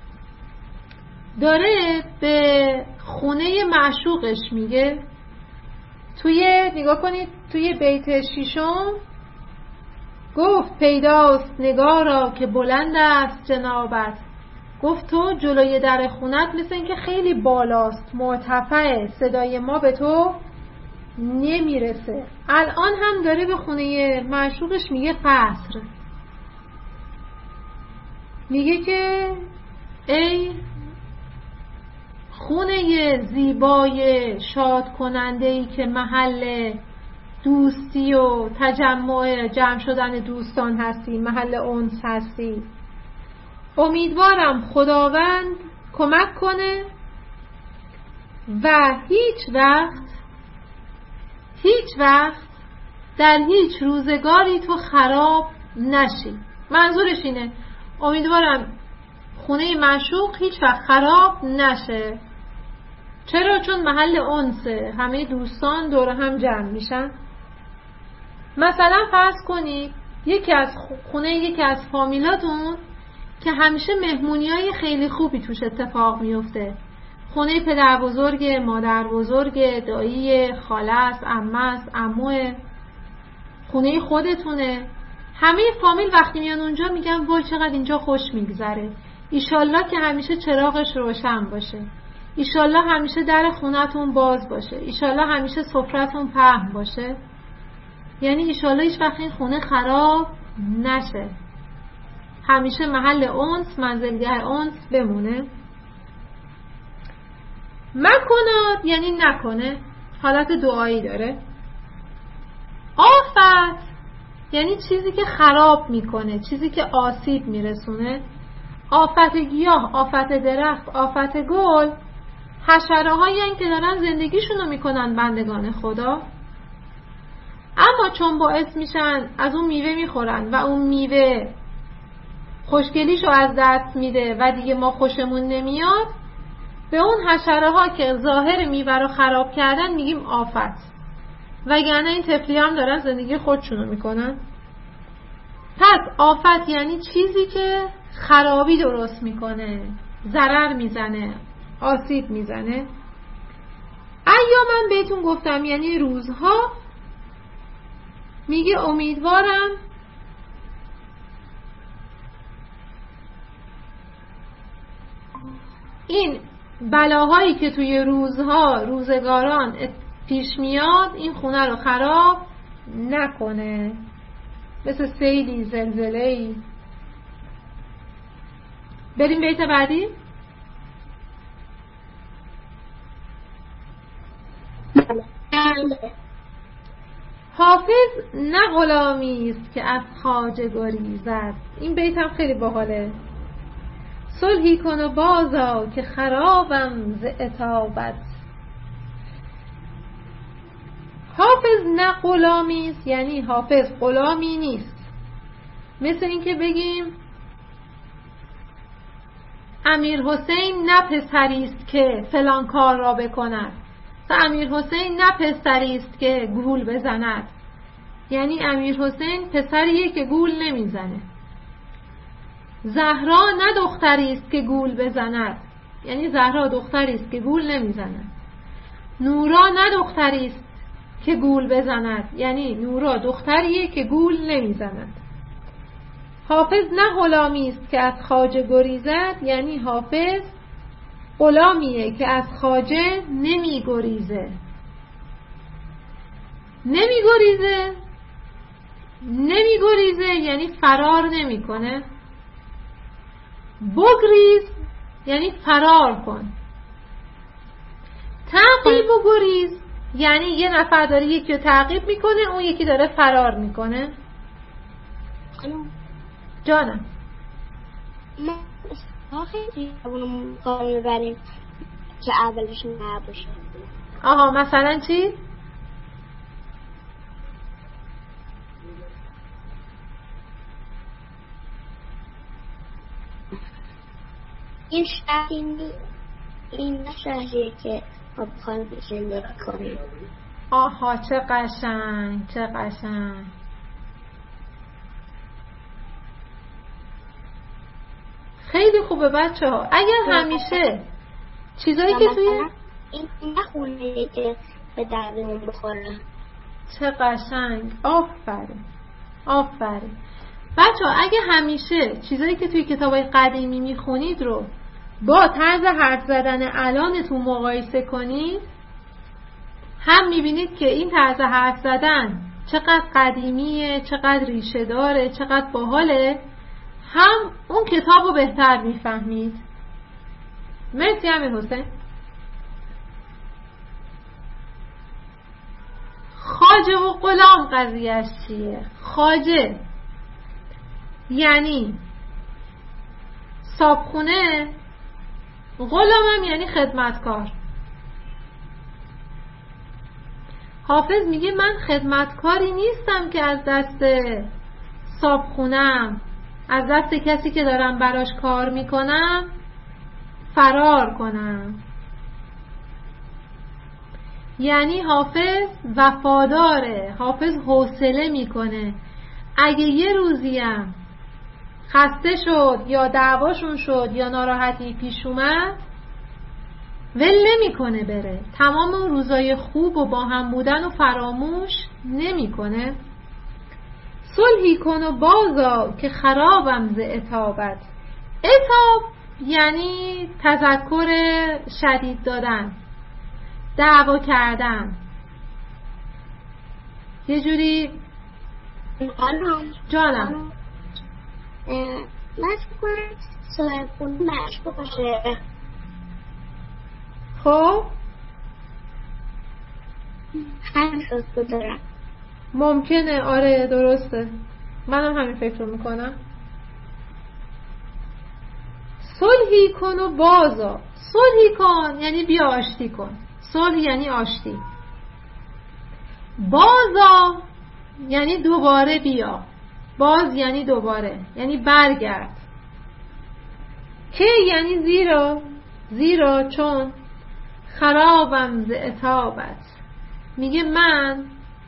داره به خونه معشوقش میگه. توی نگاه کنید توی بیت ششم گفت پیداست نگارا که بلند است جنابت. گفت تو جلوی در خونت مثل این که خیلی بالاست، مرتفعه، صدای ما به تو نمیرسه. الان هم داره به خونه معشوقش میگه قصر. میگه که ای خونه زیبای شاد کننده‌ای که محل دوستی و تجمع جمع شدن دوستان هستی، محل انس هستی، امیدوارم خداوند کمک کنه و هیچ وقت هیچ وقت در هیچ روزگاری تو خراب نشی. منظورش اینه امیدوارم خونه معشوق هیچ وقت خراب نشه. چرا؟ چون محل انسه، همه دوستان دور هم جمع میشن. مثلا فرض کنید یکی از خونه یکی از فامیلاتون که همیشه مهمونیای خیلی خوبی توش اتفاق میفته، خونه پدر بزرگ، مادر بزرگ، دایی، خاله است، عمه است، عموه، خونه خودتونه. همه فامیل وقتی میان اونجا میگن وای چقدر اینجا خوش میگذره، ایشالله که همیشه چراغش روشن باشه، ایشالله همیشه در خونتون باز باشه، ایشالله همیشه سفرتون پهن باشه. یعنی ایشالله هیچ وقت این خونه خراب نشه، همیشه محل انس، منزلگاه انس بمونه. مکناد یعنی نکنه، حالت دعایی داره. آفت یعنی چیزی که خراب میکنه، چیزی که آسیب میرسونه. آفت گیاه، آفت درخت، آفت گل، حشره هایی هستند که دارن زندگیشونو میکنن بندگان خدا، اما چون باعث میشن از اون میوه میخورن و اون میوه خوشگلیشو از دست میده و دیگه ما خوشمون نمیاد، به اون حشره ها که ظاهر میوه رو خراب کردن میگیم آفت. وگرنه این طفلی هم دارن زندگی خودشونو میکنن. پس آفت یعنی چیزی که خرابی درست میکنه، ضرر میزنه، آسیب میزنه. ایامم بهتون گفتم یعنی روزها. میگه امیدوارم این بلاهایی که توی روزها روزگاران پیش میاد این خونه رو خراب نکنه، مثل سیلی، زلزله‌ای. بریم بیت بعدی. حافظ نه غلامی است که از خواجه گریزد. این بیت هم خیلی باحاله. صلحی کن و بازا که خرابم ز عتابت. حافظ نه غلامی است یعنی حافظ غلامی نیست. مثل این که بگیم امیر حسین نه پسری است که فلان کار را بکند، و امیر حسین نه پسری است که گول بزند. یعنی امیر حسین پسریه که گول نمیزنه. زهرا نه دختری است که گول بزند، یعنی زهرا دختری است که گول نمیزند. نورا نه دختری است که گول بزند، یعنی نورا دختریه که گول نمیزند. حافظ نه غلامی است که از خواجه گریزد، یعنی حافظ غلامیه که از خواجه نمی گریزه. نمی گریزه نمی گریزه یعنی فرار نمی کنه. بگریز یعنی فرار کن. تعقیب و گریز یعنی یه نفر داره یکی رو تعقیب میکنه، اون یکی داره فرار میکنه. جانم ما خیلی اونو کار میبریم که اولش نباشه. آها مثلا چی؟ این شهری نی این شهریه که ما بخوایم زندگی کنیم. آها چه قشنگ چه قشنگ. خیلی خوبه بچه ها. اگر همیشه چیزایی که توی این نه خونه که به دردمون بخوره. چه قشنگ. آفرین آفرین. بچه ها اگه همیشه چیزایی که توی کتابای قدیمی میخونید رو با طرز حرف زدن الانتون مقایسه کنید، هم میبینید که این طرز حرف زدن چقدر قدیمیه، چقدر ریشه داره، چقدر باحاله، هم اون کتاب رو بهتر میفهمید. مرسی امیر حسین. خواجه و غلام قضیهش چیه؟ خواجه یعنی صابخونه، غلامم یعنی خدمتکار. حافظ میگه من خدمتکاری نیستم که از دست صابخونم، از دست کسی که دارم براش کار میکنم فرار کنم. یعنی حافظ وفاداره، حافظ حوصله میکنه. اگه یه روزیم خسته شد یا دعواشون شد یا ناراحتی پیش اومد ول نمیکنه بره، تمام اون روزای خوب و با هم بودن و فراموش نمیکنه. صلحی کن و بازا که خرابم ز عتابت. عتاب یعنی تذکر شدید دادن، دعوا کردن، یه جوری. جانم من فکر کنم صاحب خونه مشکو باشه. خب همین فکر دارم. ممکنه، آره درسته، منم همین فکر رو میکنم. صلحی کن و بازا. صلحی کن یعنی بیا آشتی کن. صلح یعنی آشتی. بازا یعنی دوباره بیا. باز یعنی دوباره، یعنی برگرد. که یعنی زیرا، زیرا چون خرابم ز عتابت. میگه من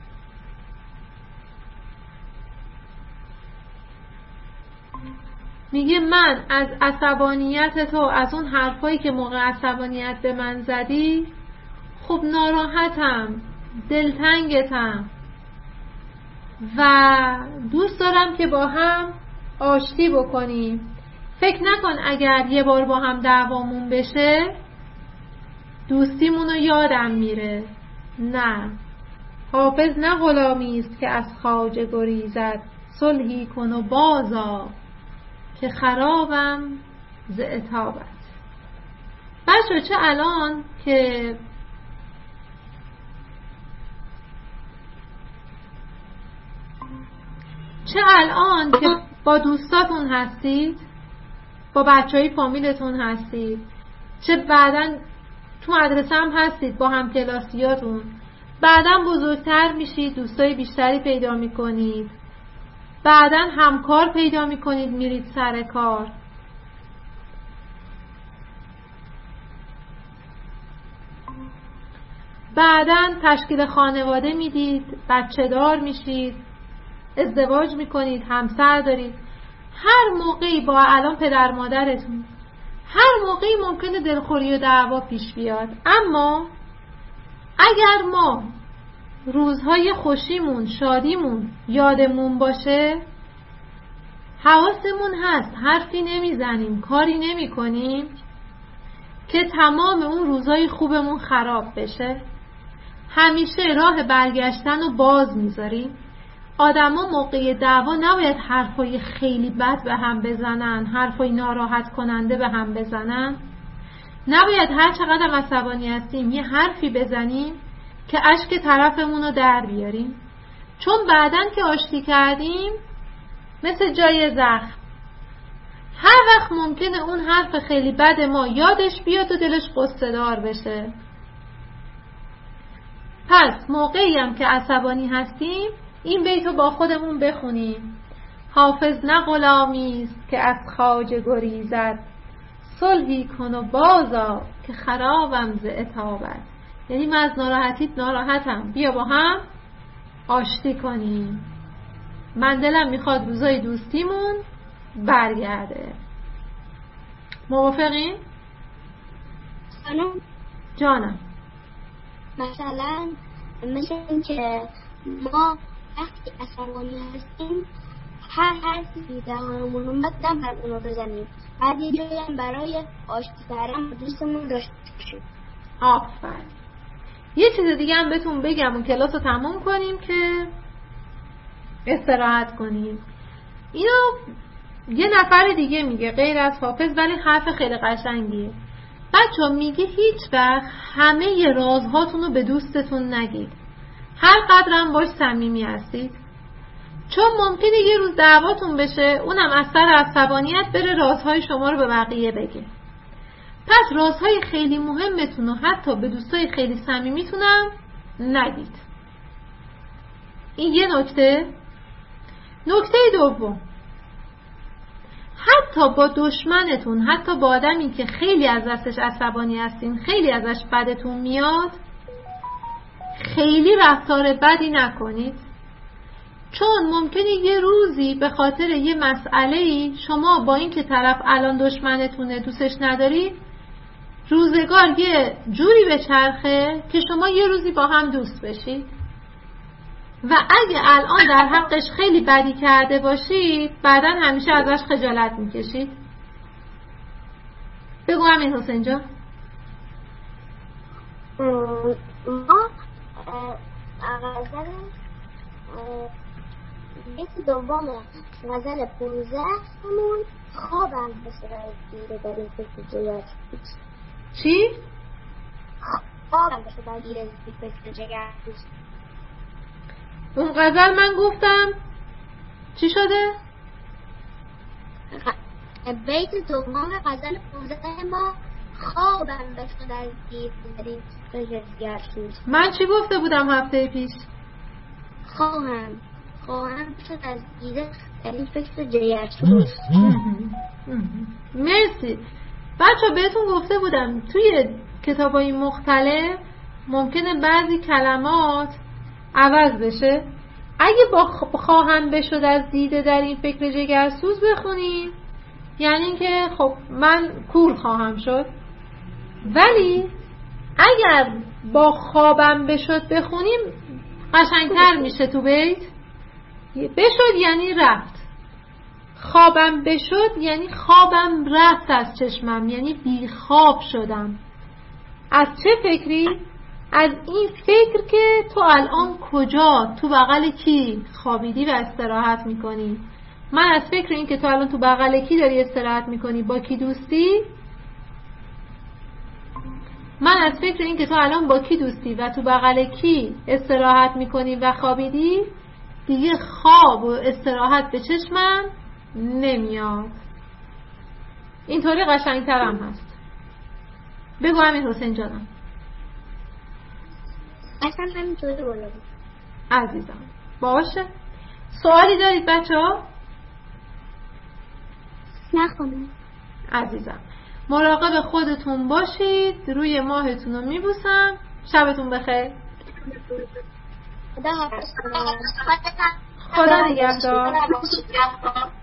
میگه من از عصبانیت تو، از اون حرفایی که موقع عصبانیت به من زدی، خب ناراحتم، دلتنگتم و دوست دارم که با هم آشتی بکنیم. فکر نکن اگر یه بار با هم دعوامون بشه دوستیمونو یادم میره. نه، حافظ نه غلامی است که از خواجه گریزد. صلحی کن و بازا که خرابم ز عتابت. بچه چه الان که چه الان که با دوستاتون هستید، با بچهای فامیلتون هستید، چه بعداً تو مدرسه هم هستید با هم کلاسیاتون، بعداً بزرگتر میشید دوستای بیشتری پیدا میکنید، بعداً همکار پیدا میکنید میرید سر کار. بعداً تشکیل خانواده میدید، بچه دار میشید، ازدواج میکنید، همسر دارید. هر موقعی با الان پدر مادرتون هر موقعی ممکنه دلخوری و دعوا پیش بیاد، اما اگر ما روزهای خوشیمون، شادیمون یادمون باشه، حواسمون هست، حرفی نمیزنیم، کاری نمی کنیم که تمام اون روزهای خوبمون خراب بشه، همیشه راه برگشتن رو باز میذاریم. آدما موقع دعوا نباید حرفای خیلی بد به هم بزنن، حرفای ناراحت کننده به هم بزنن. نباید هر چقدر عصبانی هستیم یه حرفی بزنیم که اشک طرفمون رو در بیاریم، چون بعدن که آشتی کردیم مثل جای زخم، هر وقت ممکنه اون حرف خیلی بد ما یادش بیاد و دلش غصه دار بشه. پس موقعی هم که عصبانی هستیم این بیتو با خودمون بخونیم. حافظ نه غلامی است که از خواجه گریزد. صلحی کن و بازا که خرابم ز عتابت. یعنی من از ناراحتیت ناراحتم، بیا با هم آشتی کنیم. من دلم میخواد روزای دوستیمون برگرده. موافقین؟ خانم جانم. مثلا مثل این که ما وقتی عصبانی هستیم هر حرفی دهانمون اومد دم بر اونو بزنیم، بعد یه جایی هم برای آشتی کردن با دوستمون داشته باشیم. آفرین. یه چیز دیگه هم بهتون بگم و کلاس رو تموم کنیم که استراحت کنیم. اینو یه نفر دیگه میگه غیر از حافظ، ولی حرف خیلی قشنگیه. بچه میگه هیچ وقت همه ی رازهاتون رو به دوستتون نگید، هر قدرم باش صمیمی هستید، چون ممکنه یه روز دعواتون بشه، اونم از سر عصبانیت بره رازهای شما رو به بقیه بگه. پس رازهای خیلی مهمتون رو حتی به دوستای خیلی صمیمیتونم نگید. این یه نکته. نکته دوم، حتی با دشمنتون، حتی با آدمی که خیلی از دستش عصبانی هستین، خیلی ازش بدتون میاد، خیلی رفتار بدی نکنید، چون ممکنه یه روزی به خاطر یه مسئله‌ای شما با این که طرف الان دشمنتونه دوستش ندارید، روزگار یه جوری بچرخه که شما یه روزی با هم دوست بشید و اگه الان در حقش خیلی بدی کرده باشید بعداً همیشه ازش خجالت میکشید. بگو همین حسین جان. ما غزل بیت دوم غزل پونزده همون خوابم بشه دیره در این فکر جگر. چی؟ خوابم بشه در دیره فکر جگر. اون غزل من گفتم چی شده؟ بیت دوم غزل پونزده ما خوابم بشه در دیره جگر. من چی گفته بودم هفته پیش؟ خواهم خواهم شد از دیده در این فکر جگر. مرسی بچه. بهتون گفته بودم توی کتابای مختلف ممکنه بعضی کلمات عوض بشه. اگه با خواهم بشد از دیده در این فکر جگرسوز بخونیم یعنی که خب من کور خواهم شد، ولی اگر با خوابم بشد بخونیم قشنگتر میشه تو بیت. بشد یعنی رفت، خوابم بشد یعنی خوابم رفت از چشمم، یعنی بی خواب شدم. از چه فکری؟ از این فکر که تو الان کجا، تو بغل کی خوابیدی و استراحت میکنی. من از فکر این که تو الان تو بغل کی داری استراحت میکنی، با کی دوستی. من از فکر این که تو الان با کی دوستی و تو بغل کی استراحت میکنی و خوابیدی دیگه خواب و استراحت به چشمم نمیاد. اینطوری قشنگترم هست. بگو همین حسین جانم. اصلا همینطوری بالا بود عزیزم. باشه. سوالی دارید بچه ها؟ نخونم عزیزم مراقب خودتون باشید. روی ماهتون رو میبوسم. شبتون بخیر. خدا حافظ. خدا نگهدار.